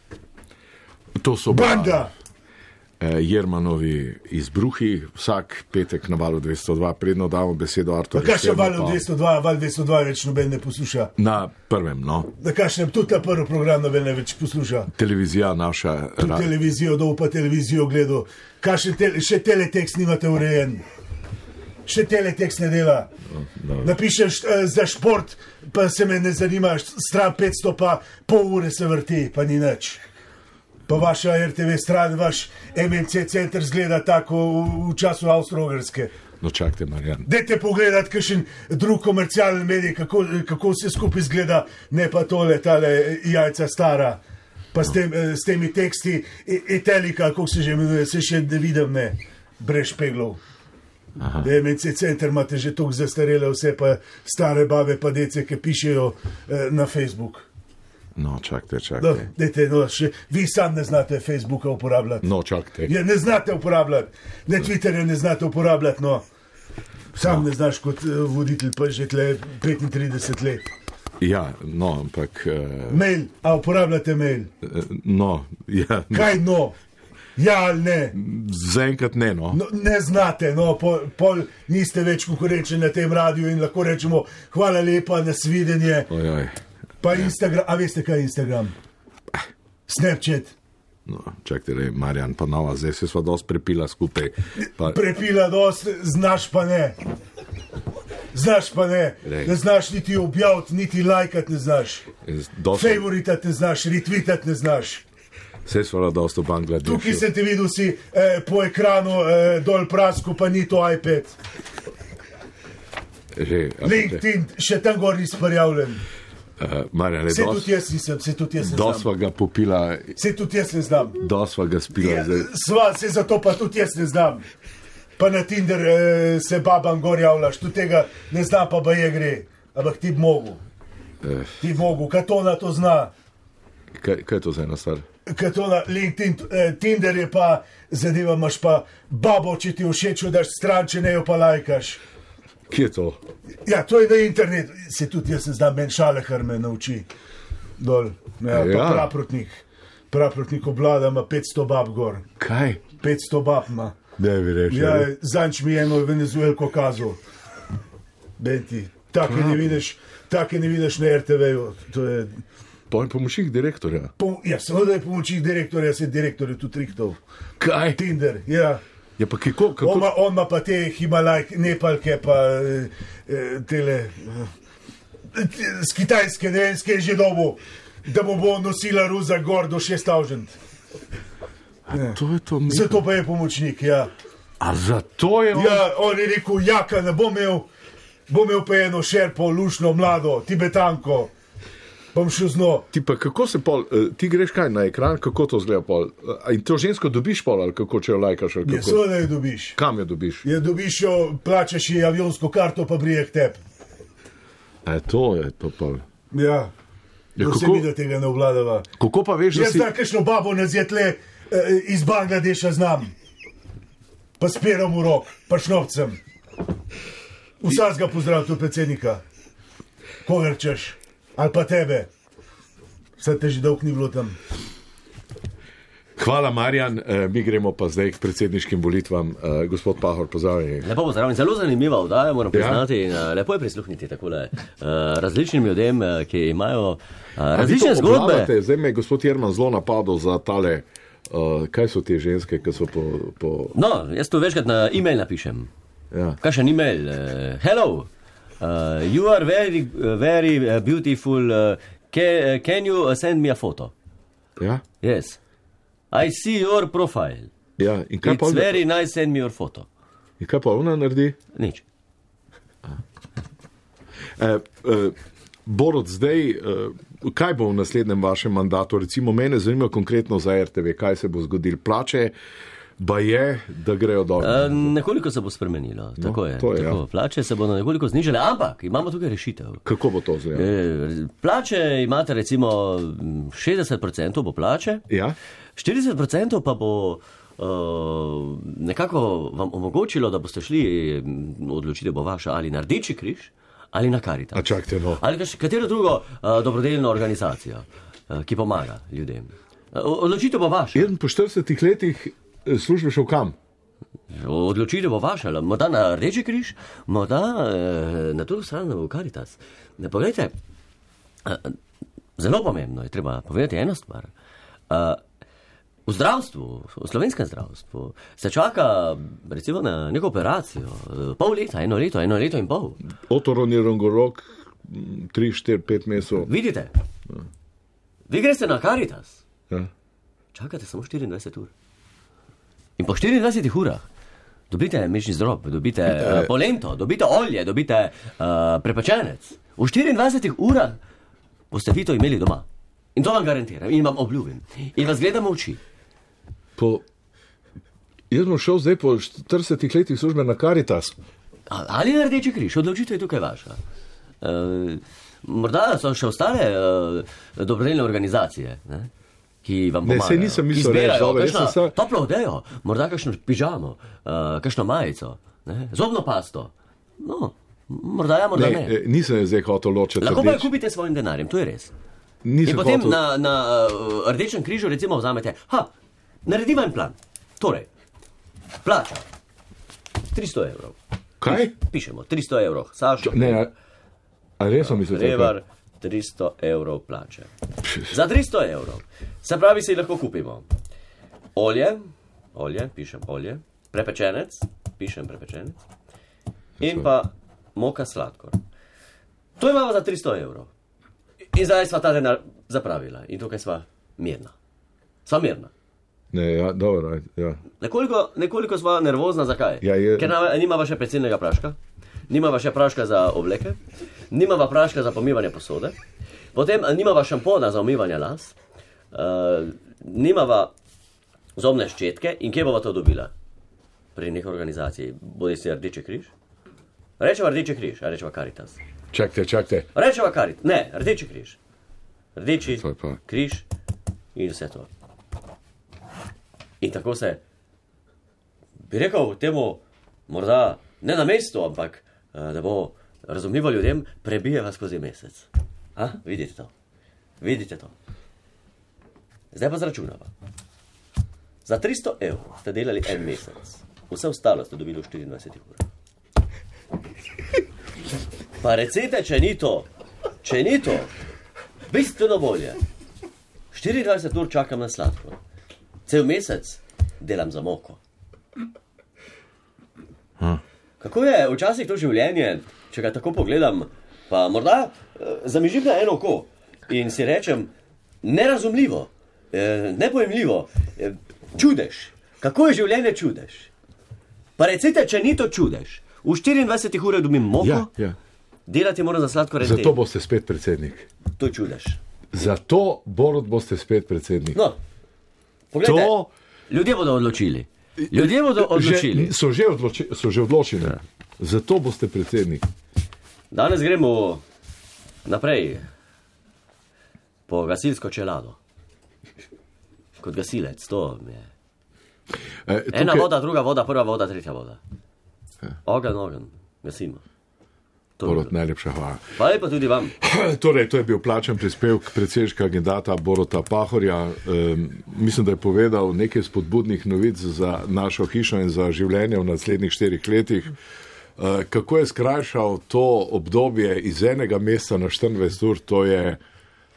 To so Banda! eh, Jermanovi izbruhi, vsak petek na valu dvesto dva, predno damo besedo Na Arturju. kakšnem Šternu, valu pa- dvesto dva, val dvesto dva več noben ne posluša. Na prvem, no. Na kakšnem, tudi ta prvi program noben ne več posluša. Televizija naša. Tudi ra- televizijo, dol pa televizijo gledal. Kakšen tele, še teletekst nimate urejen. Še teletekst ne dela. Napišeš eh, za šport, pa se me ne zanima, stran petsto pa pol ure se vrti, pa ni nič. Pa vaša er te ve stran, vaš em en ce center zgleda tako v, v času Avstro-Ogrske. No, čakajte, Marjan. Dajte pogledati kakšen drug komercialni medij, kako, kako se skupaj zgleda, ne pa tole, tale jajca stara. Pa s, tem, eh, s temi teksti, Etelika, kako se že imenuje, se še ne vidim, ne, brez špeglov. Da em en ce center imate že toliko zastarele vse, pa stare babe pa dece, ki pišejo eh, na Facebook. No, čakajte, No, čakajte. dajte, no, še, vi sam ne znate Facebooka uporabljati. No, čakajte. Ja, ne znate uporabljati, ne Twitterja ne znate uporabljati, no. Sam no. Ne znaš kot uh, voditelj, pa že tle petintrideset let. Ja, no, ampak. Uh, Mail, a uporabljate mail? no, ja. Kaj no? Ja ali ne? Zaenkrat ne, no. No, ne znate, no, pol, pol niste več konkurenčni na tem radiju in lahko rečemo hvala lepa, nasvidenje. Ojoj. Pa Instagram, a veste kaj je Instagram? Snapchat. No, čakajte, le, Marjan, pa nova, zdaj se sva dosti prepila skupaj. Pa, Prepila dost, znaš pa ne. Znaš pa ne. Rej. Ne znaš niti objaviti, niti lajkati ne znaš. dosti, Favoritati ne znaš, retweetati ne znaš. vse sva dosti v Bangladešu. Tukaj sem te videl si eh, po ekranu eh, dol prasku, pa ni to iPad. Že, a, LinkedIn, še tam gor nisi prijavljen. Uh, Marjan, le, Se dosti tudi jaz nisem, se tudi jaz ne dosti znam. sva ga popila, Se tudi jaz ne znam. dosti sva ga spila. Ja, Zdaj. sva, se zato pa tudi jaz ne znam. Pa na Tinder eh, se babam gor javljaš, tudi tega ne znam, pa ba je gre. Ampak ti bi mogu. Eh, Ti bi mogu, Katona to zna. kaj, kaj je to za ena stvar? Katona, LinkedIn, eh, Tinder je pa zadeva, imaš pa babo, če ti všeč, daš stran, če ne jo pa lajkaš. Kje je to? Ja, to je na internetu, se tudi jaz ne znam, men Šalehar me nauči. Dol, ja, pa Ja. praprotnik. Praprotnik oblada ima petsto bab gor. Kaj? petsto bab ima. Ne bi rekel. Ja, zanč mi je eno Venezuelko kazal. Benti, take ne vidiš, take ne vidiš na er te veju. To je, Poj pomočnik direktorja. po, ja, seveda je pomočnik direktorja, se direktor je tudi rihtov. Kaj? Tinder, ja. Ja, pa kako? kako? On ima, on ima pa te Himalajke, Nepalke, pa eh, eh, tele, eh, z Kitajske, ne vem, skaj že dobo, da mu bo nosila ruza gor do šest tisoč. To je to. Zato pa je pomočnik, ja. A zato je on? Ja, on je rekel, jaka ne bom imel, bom imel pa eno šerpo, lušno, mlado, tibetanko, bom šel z njo. Ti pa kako se pol, eh, ti greš kaj na ekran, kako to zgleda pol? A in to žensko dobiš pol, ali kako, če jo lajkaš, ali Ja, kako? seveda jo dobiš. Kam jo dobiš? Ja, dobiš jo, plačaš ji avionsko karto, pa brije k tebi. A to je to pol. Ja, Ja, to se kako- mi da tega ne obvladava. Kako pa veš, da Jaz si... znam kakšno babo na zjetle eh, iz Bangladeša znam. Pa spiram v rok, pa šnopcem. Vsaj ga pozdrav, tu predsednika. Koga rečeš? Ali pa tebe. Vse te že dolg ni bilo tam. Hvala, Marjan. Eh, mi gremo pa zdaj k predsedniškim volitvam. Eh, gospod Pahor, pozdravljeni. Lepo pozdravljen, zelo zanimiva oddaja, moram Ja. priznati. In, uh, lepo je prisluhniti takole uh, različnim ljudem, uh, ki imajo uh, A vi različne to zgodbe. obvladate? Zdaj me je gospod Jerman zelo napadal za tale Uh, kaj so te ženske, ki so po. po No, jaz to večkrat na e-mail napišem. ja. Kakšen e-mail? Uh, hello, uh, you are very, uh, very uh, beautiful. Uh, can, can you uh, send me a photo? Ja? Yes. I see your profile. Ja. In kaj pa It's ona- very nice, send me your photo. in kaj pa ona naredi? Nič. Eh, eh, Borod, zdaj, eh, kaj bo v naslednjem vašem mandatu? Recimo, mene zanima konkretno za R T V, kaj se bo zgodilo. Plače, ba je, da grejo dol. Uh, nekoliko se bo spremenilo. No, Tako je. to je, tako. ja. Plače se bodo nekoliko znižale, ampak imamo tukaj rešitev. Kako bo to izgledalo? E, Plače imate recimo m, šestdeset procentov bo plače, Ja? štirideset procentov pa bo uh, nekako vam omogočilo, da boste šli, m, odločitev bo vaša, ali na Rdeči križ ali na Karitas. A čakajte, no. Ali kaš- katero drugo uh, dobrodelno organizacijo, uh, ki pomaga ljudem. Uh, odločitev bo vaša. Eden po štiridesetih letih eh, službe šel kam? Odločitev bo vaša, ali morda na Rdeči križ, morda eh, na drugo stran v Karitas. Ne, poglejte, eh, zelo pomembno je treba povedati eno stvar. Eh, v zdravstvu, v slovenskem zdravstvu, se čaka recimo na neko operacijo, eh, pol leta, eno leto, eno leto in pol. Otoronirongorok, tri, štiri, pet mesecev. Vidite? Vi greste na Karitas, Ja. čakate samo štiriindvajset ur. In po štiriindvajsetih urah dobite mešni zdrob, dobite uh, polento, dobite olje, dobite uh, prepečenec. V štiriindvajsetih urah boste vi to imeli doma. In to vam garantiram in vam obljubim. In vas gledam v oči. Po, jaz bom šel zdaj po štiridesetih letih službe na Karitas. A- Ali na Rdeči križ, odločitev je tukaj vaša. Uh, morda so še ostale uh, dobrodelne organizacije, ne? Ki vam Ne, pomagajo. saj nisem mislil ki zbirajo reči, dobro, jaz kakšno sem sa- toplo odejo, morda kakšno pižamo, uh, kakšno majico, ne? Zobno pasto. No, morda ja, morda Ne, ne. eh, nisem zdaj hotel ločiti. Lahko pa jo rdeč. kupite s svojim denarjem, to je res. Nisem In potem hotel. na, na uh, Rdečem križu recimo vzamete, ha, narediva en plan. Torej, plača tristo evrov. Kaj? Pišemo, tristo evrov. Sašo, Ne, a, a res sem mislil, da je Revar, tristo evrov plače. Za tristo evrov. Se pravi, si lahko kupimo olje, olje, pišem olje, prepečenec, pišem prepečenec, in pa moka sladkor. To imamo za tristo evrov. In zdaj sva ta denar zapravila in tukaj sva mirna. Sva mirna. Ne, ja, dobro, aj, ja. Nekoliko, nekoliko sva nervozna, zakaj? Ja, je- Ker na- nimava še pecilnega praška, nimava še praška za obleke, nimava praška za pomivanje posode, potem eh, nimava šampona za umivanje las, uh, nimava zobne ščetke in kje bova to dobila? Pri neki organizaciji, bodi si Rdeči križ? Rečeva Rdeči križ, a rečeva Karitas. Čakajte, čakajte. Rečeva Karitas, ne, Rdeči križ. Rdeči To je pa. križ in vse to. In tako se, bi rekel temu, morda ne na mestu, ampak eh, da bo razumljivo ljudem, prebijeva skozi mesec. A, vidite to? Vidite to? Zdaj pa zračunava. Za tristo evrov ste delali en mesec, vse ostalo ste dobili v štiriindvajsetih urah. Pa recite, če ni to, če ni to, bistveno bolje. štiriindvajset ur čakam na sladkor. Cel mesec delam za moko. Kako je včasih to življenje, če ga tako pogledam, pa morda eh, zamižim na eno oko in si rečem, nerazumljivo, eh, nepojemljivo, eh, čudež. Kako je življenje čudež? Pa recite, če ni to čudež. V štiriindvajsetih urah dobim moko, Ja, ja. delati moram za sladkor en Zato teden. boste spet predsednik. To je čudež. Zato, Borod, boste spet predsednik. No, poglejte, To- ljudje bodo odločili. Ljudje bodo odločili. Že, so, že odloči, so že odločili. Ja. Zato boste predsednik. Danes gremo naprej po gasilsko čelado. Kot gasilec, to je. E, Ena tukaj- voda, druga voda, prva voda, tretja voda. Ogen, ogen, gasimo. To je Borod, bilo. najlepša hvala. Hvala lepa tudi vam. Torej, to je bil plačen prispevek predsedniškega kandidata Borota Pahorja. Um, mislim, da je povedal nekaj spodbudnih novic za našo hišo in za življenje v naslednjih štirih letih. Uh, kako je skrajšal to obdobje iz enega meseca na štiriindvajset ur, to je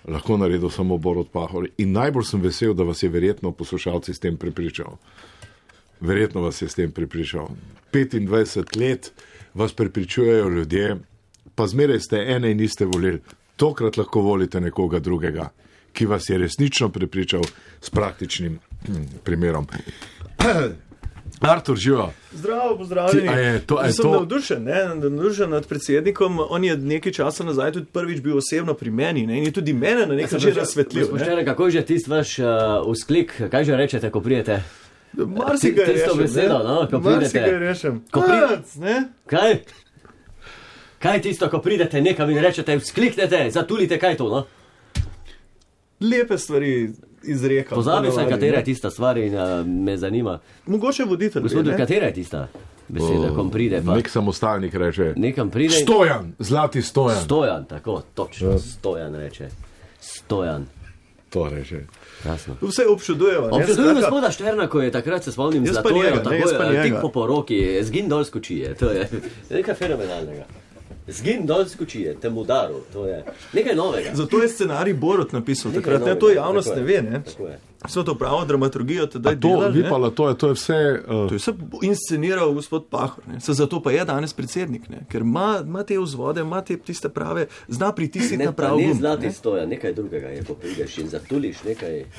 lahko naredil samo Borut Pahor. In najbolj sem vesel, da vas je verjetno poslušalci s tem prepričal. Verjetno vas je s tem prepričal. petindvajset let vas prepričujejo ljudje, pa zmeraj ste ene in iste volili. Tokrat lahko volite nekoga drugega, ki vas je resnično prepričal s praktičnim hm, primerom. Artur, živa. Zdravo, pozdravljeni. Ti- a je to- a je Sem to- navdušen, ne, navdušen nad predsednikom. On je nekaj časa nazaj tudi prvič bil osebno pri meni, ne, in je tudi mene na nek način razsvetlil. ne. Spoštovani, kako je že tisti vaš uh, vzklik, kaj že rečete, ko pridete? Marsikaj Ti- tisto rešem, besedo, ne. no, ko pridete. Marsikaj rešem. Ko pride- Pac, ne. Kaj? Kaj je tisto, ko pridete nekam in rečete, vzkliknete, zatulite, kaj je to, no? Lepe stvari izrekam. Pozabil sem, ponavadi, katera ne. je tista stvar in uh, me zanima. Mogoče voditelj. Gospod, ne. katera je tista beseda, ko pride pa? Nek samostalnik reče. Nekam pride in... Stojan, zlati stojan. Stojan, tako, točno, Stojan reče. Stojan, To reče. jasno. Vse občudujemo. ne, Občudujem skratka, gospoda Šterna, ko je takrat, se spomnim, Jaz pa zlatojo, njega, ne, tako jaz pa je, tik njega. po poroki, zgin dol z kočije, to je nekaj fenomenalnega. Zgin dol z kočije, tem udaru, to je nekaj novega. Zato je scenarij Borut napisal Nekaj takrat, ne, novega, to javnost tako ne je, ve. Ne. tako je. Vso to pravo dramaturgijo tedaj To, delali. vi ne. pa to je, to je vse. Uh, To je vse insceniral gospod Pahor, ne. Se zato pa je danes predsednik, ne. Ker ima, ima te vzvode, ima te tiste prave, zna pritisniti Ne, na pa prav ni gumb. zlati ne. stoja, nekaj drugega je, ko prideš in zatuliš nekaj, eh,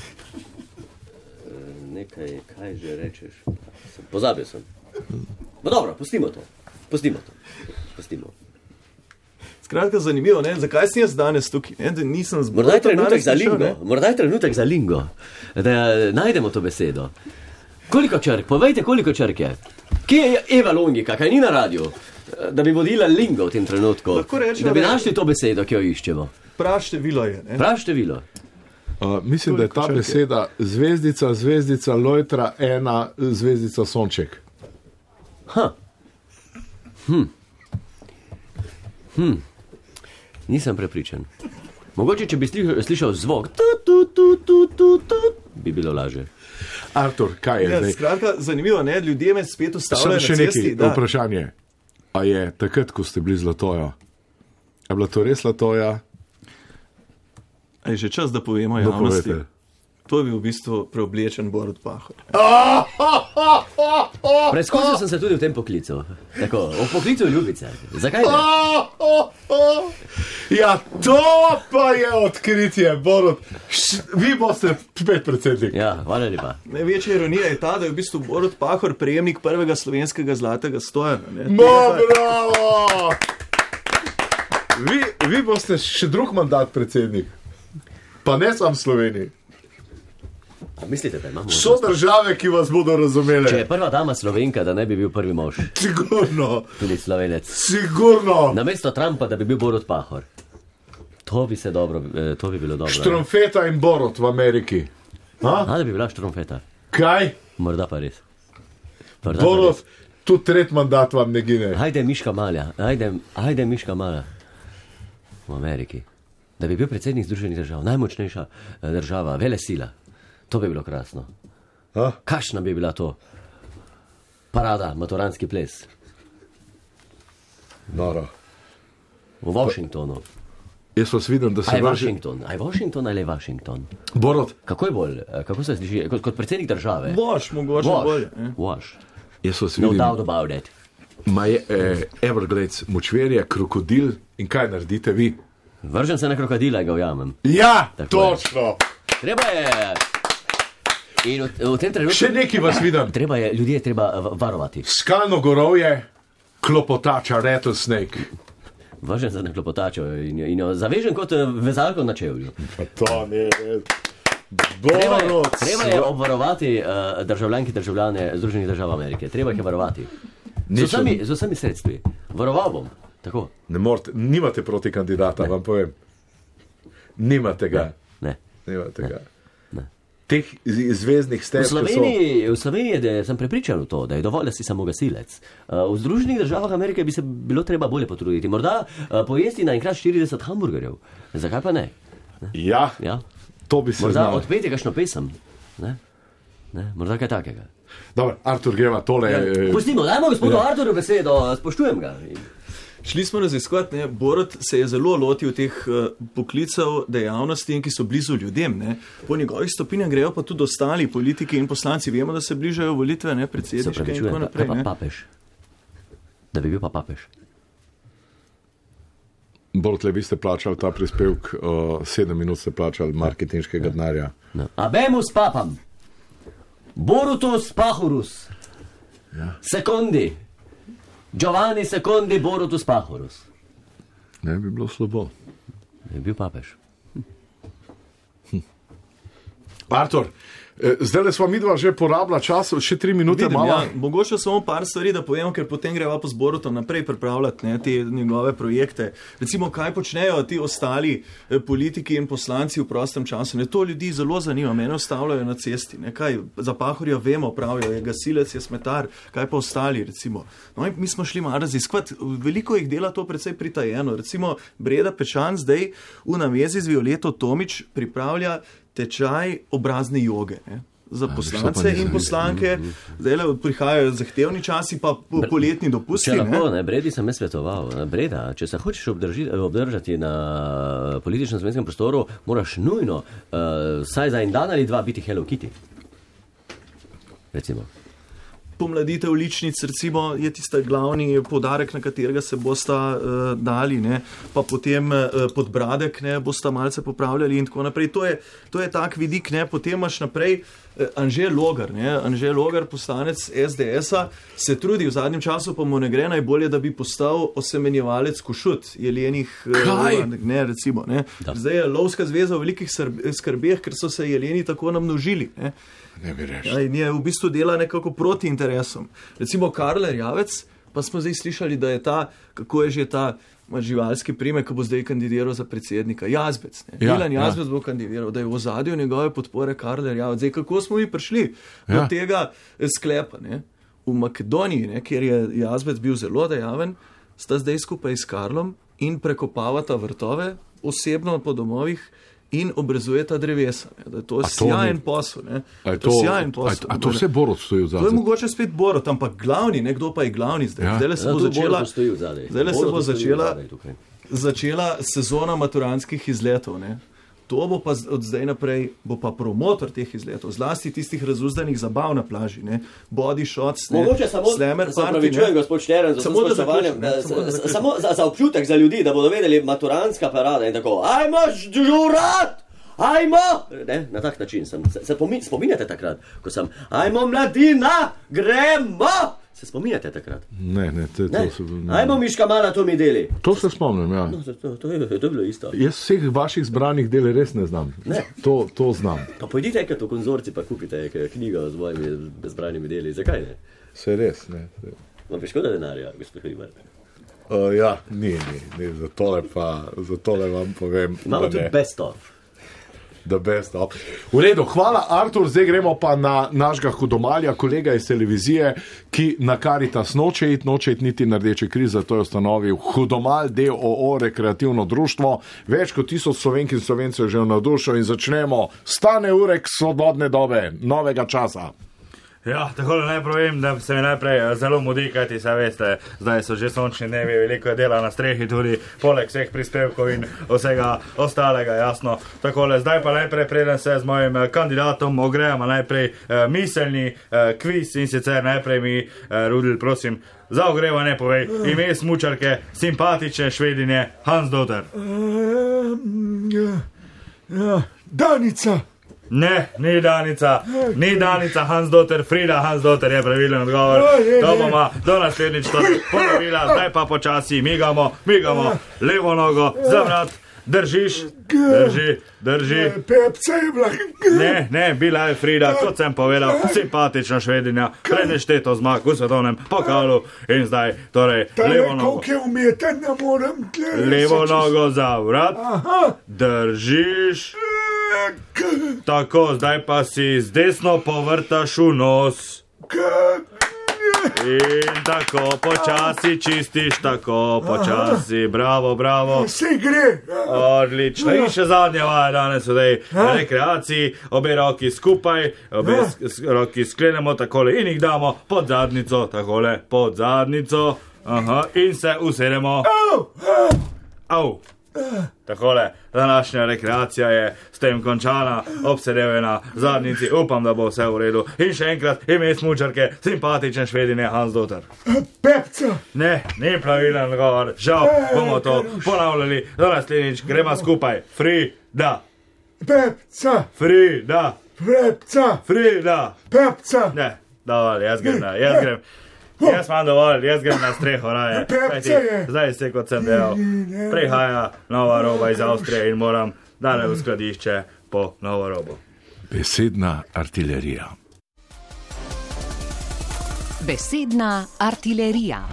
nekaj, kaj že rečeš. Sem- Pozabil sem. No dobro, pustimo to, pustimo to, pustimo. Skratka, zanimivo, ne. Zakaj sem jaz danes tukaj? Ne. Da nisem z Morda je Borutom trenutek danes za prišel, lingo, ne. morda je trenutek za lingo, da najdemo to besedo. Koliko črk, povejte, koliko črk je? Kje je Eva Longika, kaj ni na radiju, da bi vodila lingo v tem trenutku, Lahko rečemo, da bi da je- našli to besedo, ki jo iščemo. Prav število je. Ne. Prav število. uh, mislim, da je ta Koliko črk je? beseda zvezdica, zvezdica, lojtra, ena, zvezdica, sonček. Ha. Hm. Hm. Nisem prepričan. Mogoče, če bi slišal, slišal zvok, tu, tu, tu, tu, tu, tu, bi bilo lažje. Artur, kaj je Ja, zdaj? skratka, zanimivo, ne. Ljudje me spet Samo ustavljajo še na cesti. nekaj da. vprašanje. A je takrat, ko ste bili zlatoja, je bila to res zlatoja? A je že čas, da povemo No, javnosti. povejte. To je bil v bistvu preoblečen Borut Pahor. Preizkusil sem se tudi v tem poklicu. Tako, v poklicu ljubice. Zakaj ne? Ja, to pa je odkritje, Borut. Š- Vi boste spet predsednik. Ja, hvala lepa. Največja ironija je ta, da je v bistvu Borut Pahor prejemnik prvega slovenskega zlatega stojana. ne. No, bravo! Vi, vi boste še drug mandat predsednik. Pa ne sam v Sloveniji. A mislite, da imamo? So države, ki vas bodo Če razumele. je prva dama Slovenka, da ne bi bil prvi mož, Sigurno, tudi Slovenec. sigurno. Namesto Trumpa, da bi bil Borut Pahor. To bi se dobro, eh, to bi bilo dobro. ne? Štromfeta in Borut v Ameriki. Ha? A, da bi bila štromfeta. Kaj? Morda pa res. Morda pa Borut, res. tu tretji mandat vam ne gine. Ajde, Miška Malja, ajde, ajde Miška Malja v Ameriki. Da bi bil predsednik Združenih držav, najmočnejša eh, država, vele sila. To bi bilo krasno. Ha? Kakšna bi bila to parada, maturanski ples Noro. v Washingtonu. Jaz vas vidim, da A se je vaši... Washington, a je Washington ali je Washington? Borut, Kako je bolj, eh, kako se sliši, kot, kot predsednik države? Boš, mogoče Wash. bolje. ne. Wash. jaz vas No vidim. doubt about it. Ma je eh, Everglades, močverje, krokodil in kaj naredite vi? Vržem se na krokodila in ga ujamem. Ja, Tako je. točno. Treba je. In v, v tem trenutku. Še nekaj vas vidim. Treba je, ljudje je treba eh, varovati. Skalno gorovje, klopotača, rattlesnake. Vržem se na klopotačo in, jo- in jo zavežem kot eh, vezalko na čevlju. Pa to ne je. Treba je, Borut, treba je obvarovati uh, državljanke, državljane Združenih držav Amerike. Treba jih je varovati. Z Nič vsemi, z vsemi sredstvi. Varoval bom. Tako. Ne morete, nimate proti kandidata, vam povem. Nimate ga. Ne. Nimate ga. Ne. Teh z- zvezdnih V stebrov. Sloveniji, v Sloveniji je, da sem prepričan v to, da je dovolj, da si samo gasilec. Uh, v Združenih državah Amerike bi se bilo treba bolje potruditi. Morda uh, pojesti naenkrat štirideset hamburgerjev. Zakaj pa ne? Ja, Ja? to bi se Morda znalo. odpeti kakšno pesem. Ne? Ne? Morda kaj takega. Dobro, Artur Geva, tole je. eh, Pustimo, dajmo gospodu Ja. ja. Arturju besedo, spoštujem ga. Šli smo raziskovati, ne, Borut se je zelo lotil teh uh, poklicev, dejavnosti, ki so blizu ljudem. Ne. Po njegovih stopinjah grejo pa tudi ostali politiki in poslanci. Vemo, da se bližajo volitve, ne, predsedniške in tako naprej. Pa Ne. papež. Da bi bil pa papež. Bortle, vi ste plačali ta prispevek, uh, sedem minut ste plačali marketinškega denarja. No. Abemus papam. Borutus Pahorus. Ja. Secondi. Giovanni Secondi Borutus Pahorus. Ne bi bilo slabo. Je bil papež. Artur, eh, zdaj le sva midva že porabila čas, še tri minute Vidim, malo. ja, mogoče samo par stvari, da povem, ker potem greva po Borutom naprej pripravljati ne, te njegove projekte. Recimo, kaj počnejo ti ostali eh, politiki in poslanci v prostem času. Ne, to ljudi zelo zanima, mene ostavljajo na cesti. Ne, kaj za Pahorja vemo, pravijo, je gasilec, je smetar, kaj pa ostali, recimo. No, in mi smo šli malo raziskovati, veliko jih dela to precej pritajeno. Recimo, Breda Pečan zdaj v navezi z Violeto Tomič pripravlja tečaj obrazne joge. Ne? Za A, poslance to pa nisem in poslanke, zdaj le prihajajo zahtevni časi, pa po- poletni dopusti. Če lahko, Ne? ne, Bredi sem jaz svetoval. Ne, Breda, če se hočeš obdrži, obdržati na političnem slovenskem prostoru, moraš nujno, uh, saj za en dan ali dva, biti Hello Kitty. Recimo. Pomladitev ličnic, recimo, je tista glavni poudarek, na katerega se bosta uh, dali, ne? Pa potem uh, podbradek, ne, bosta malce popravljali in tako naprej. To je, to je tak vidik, ne, potem imaš naprej uh, Anže Logar, ne, Anže Logar, poslanec S D S-a, se trudi v zadnjem času, pa mu ne gre najbolje, da bi postal osemenjevalec košut, jelenih, Kaj? uh, ne, recimo, ne. Da. Zdaj je lovska zveza v velikih srb- skrbeh, ker so se jeleni tako namnožili, ne. Ne bi reči. Ja, in je v bistvu dela nekako proti interesom. Recimo Karl Erjavec, pa smo zdaj slišali, da je ta, kako je že ta ima živalski primek, ko bo zdaj kandidiral za predsednika. Jazbec, ne. Ja, Milan ja. Jazbec bo kandidiral, da je v ozadju njegove podpore Karl Erjavec. Zdaj, kako smo mi prišli do Ja. tega eh, sklepa, ne? V Makedoniji, ne, kjer je Jazbec bil zelo dejaven, sta zdaj skupaj s Karlom in prekopavata vrtove, osebno po domovih, in obrezujeta drevesa. Ne. Da je to A to sjajen ni- posel. Ne. A je To to, je sjajen a, posel. a to vse Borut stoji v To je zadnjem? mogoče spet Borut, ampak glavni, nekdo pa je glavni zdaj. Ja. Ja. Zdaj se Ja, bo tudi začela, Borut stoji v zadaj. zdajle se Borut bo stoji v začela, zadaj tukaj. začela sezona maturantskih izletov. Ne. To bo pa z- od zdaj naprej, bo pa promotor teh izletov, zlasti tistih razuzdanih zabav na plaži, ne. Body shots, ne. Mogoče samo, slammer se party, opravičujem, ne. gospod Štern, za Samo da spoštovanjem, zaključim, ne, eh, samo da s- zaključim. samo za, za občutek za ljudi, da bodo vedeli, maturantska parada in tako, ajmo žurat, ajmo, ne, na tak način sem, se, se pomi, spominjate takrat, ko sem, ajmo mladina, gremo, se spominjate takrat, Ne, ne, te, to, ne, se, ne. ajmo miška mala, to mi deli. To se spomnim, ja. No, to, to, to, je, to je bilo isto. Jaz vseh vaših zbranih del res ne znam. Ne. To, to znam. Pa pojdite enkrat v konzorci, pa kupite k- knjigo z mojimi bezbranimi deli, zakaj ne? Se res, ne. Se. Vam je škoda denarja, gospod Hribar. Uh, ja, ni, ni, ni, za tole pa, za tole vam povem, Imamo da tudi ne. best of. The best of. V redu, hvala Artur, zdaj gremo pa na našega hudomalja, kolega iz televizije, ki na Karitas noče iti, noče iti niti na Rdeči križ, zato je ustanovil Hudomal, D O O, rekreativno društvo. Več kot tisoč Slovenk in Slovencev je že navdušil in začnemo. Stane urek svobodne dobe, novega časa. Ja, tako da naj povem, da se mi najprej eh, zelo mudi, kajti se veste, zdaj so že sončni dnevi, veliko je dela na strehi, tudi poleg vseh prispevkov in vsega ostalega, jasno. Takole, zdaj pa najprej preden se z mojim eh, kandidatom ogrejamo najprej eh, miselni eh, kviz in sicer najprej mi, eh, Rudel, prosim, za ogrevanje povej ime smučarke, simpatične švedinje Hansdotter. Ja, ja, Danica. Ne, ni Danica, ni Danica Hansdotter, Frida Hansdotter je pravilen odgovor. Ja, je, To je. bomo do naslednjič to ponovila, zdaj pa počasi migamo, migamo, levo nogo za vrat, držiš, drži, drži. Pepca je bila. Ne, ne, bila je Frida, kot sem povedal, simpatična švedinja, prenešteto zmag v svetovnem pokalu in zdaj, torej, levo nogo. Koliko je umeten, ne morem tle. Levo nogo za vrat, držiš. Tako, zdaj pa si z desno povrtaš v nos. In tako počasi čistiš, tako počasi, bravo, bravo. Vse gre. Odlično. In še zadnja vaja danes v tej rekreaciji, obe roki skupaj, obe s- s- roki sklenemo takole in jih damo pod zadnico, takole pod zadnico. Aha, in se usedemo. Au. Takole, današnja rekreacija je s tem končana, obsedel je na zadnjici, upam, da bo vse v redu. In še enkrat, ime smučarke, simpatičen Švedine Hans Dotter. Pepca! Ne, ni pravilen govor, žal bomo to ponavljali, do naslednjič gremo skupaj. Frida, Pepca! Frida, Pepca! Frida. Pepca! Ne, dovolj, jaz grem, na- jaz grem. Jaz imam dovolj, jaz grem na streho raje. Kajti, zdaj se, kot sem dejal, prihaja nova roba iz Avstrije in moram dalje v skladišče po novo robo. Besedna artilerija. Besedna artilerija.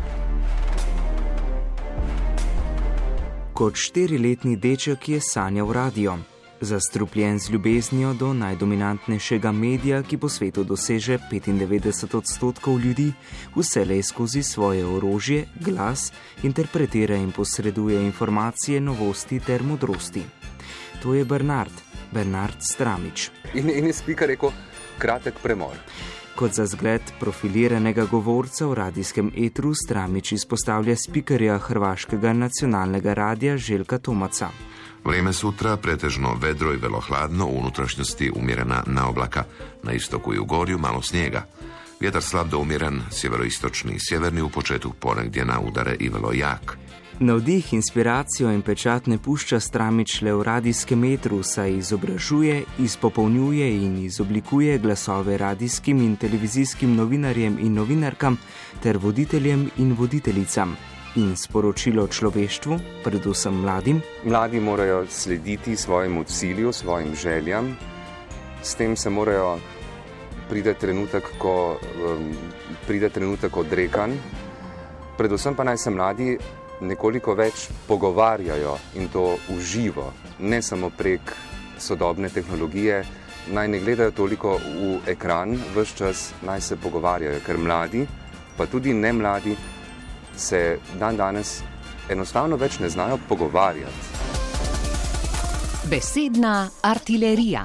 Kot štiriletni deček je sanjal radio. Zastrupljen z ljubeznijo do najdominantnejšega medija, ki po svetu doseže petindevetdeset odstotkov ljudi, vselej skozi svoje orožje, glas, interpretira in posreduje informacije, novosti ter modrosti. To je Bernard, Bernard Stramič. In, in je spika rekel, kratek premor. Kot za zgled profiliranega govorca v radijskem etru Stramič izpostavlja spikerja hrvaškega nacionalnega radija Željka Tomaca. Vreme sutra pretežno vedro i vrlo hladno, u unutrašnjosti umjerena na oblaka, na istoku i u gorju malo snijega. Vjetar slab do umjeren, sjeveroistočni i sjeverni u početu ponegdje na udare i vrlo jak. Navdih, inspiracijo in pečat ne pušča Stramič le v radijskem etru, saj izobražuje, izpopolnjuje in izoblikuje glasove radijskim in televizijskim novinarjem in novinarkam ter voditeljem in voditeljicam. In sporočilo človeštvu, predvsem mladim. Mladi morajo slediti svojemu cilju, svojim željam. S tem se morajo pride trenutek, ko um, pride trenutek odrekanj. Predvsem pa naj se mladi nekoliko več pogovarjajo in to v živo, ne samo prek sodobne tehnologije. Naj ne gledajo toliko v ekran, ves čas naj se pogovarjajo, ker mladi, pa tudi ne mladi, se dan danes enostavno več ne znajo pogovarjati. Besedna artilerija.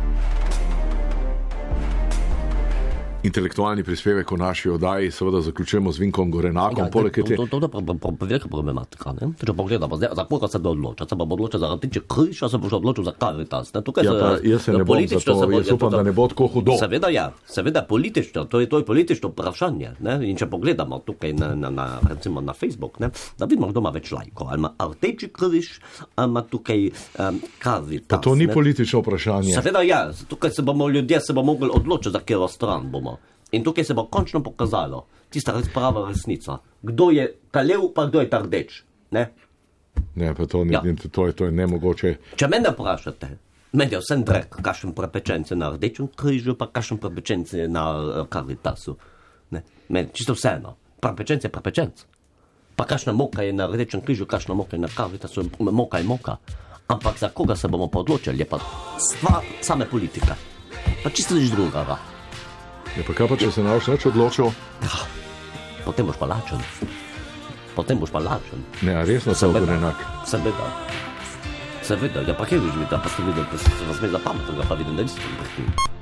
Intelektualni prispevek v naši oddaji seveda zaključujemo z Vinkom Gorenakom. To, to, to, to je velika problematika. Ne? Če pogledamo, zdaj, za koga se bo odločil? Se bo odločil za Rdeči križ, a se bo odločil za Caritas? Ne? Tukaj Ja, se- pa jaz se ne bom za to, se bo- jaz upam, da ne bo tako hudo. Seveda ja, seveda politično, to je, to je politično vprašanje. Ne? In če pogledamo tukaj na, na, na, recimo na Facebook, ne? Da vidimo, kdo ima več lajkov. Ali ima Rdeči križ, ali ima tukaj um, Caritas. Pa to ni ne? politično vprašanje. Seveda ja, tukaj se bomo ljudje se bomo mogli odločiti, za katero stran bomo. In tukaj se bo končno pokazalo tista res prava resnica. Kdo je ta lev, pa kdo je ta rdeč. Ne? Ne, pa to, ni, Ja. to, je, to je nemogoče. Če mene vprašate, meni je vsem drek, kakšen prepečence na Rdečem križu, pa kakšen prepečence na uh, Caritasu. Ne? Meni čisto vseeno. Prepečenc je prepečenc. Pa kakšna moka je na Rdečem križu, kakšna moka je na Caritasu, moka je moka. Ampak za koga se bomo pa odločili, je pa stvar same politika. Pa čisto nič drugega. Ja, pa kaj pa, če se ne boš več odločil? Potem boš pa lačen. Potem boš pa lačen. Ne, a resno se bo Gorenak. Seveda. Seveda, ja pa kje vi živite, pa ste videli, da se vas me za pametnega, pa vidim, da niste.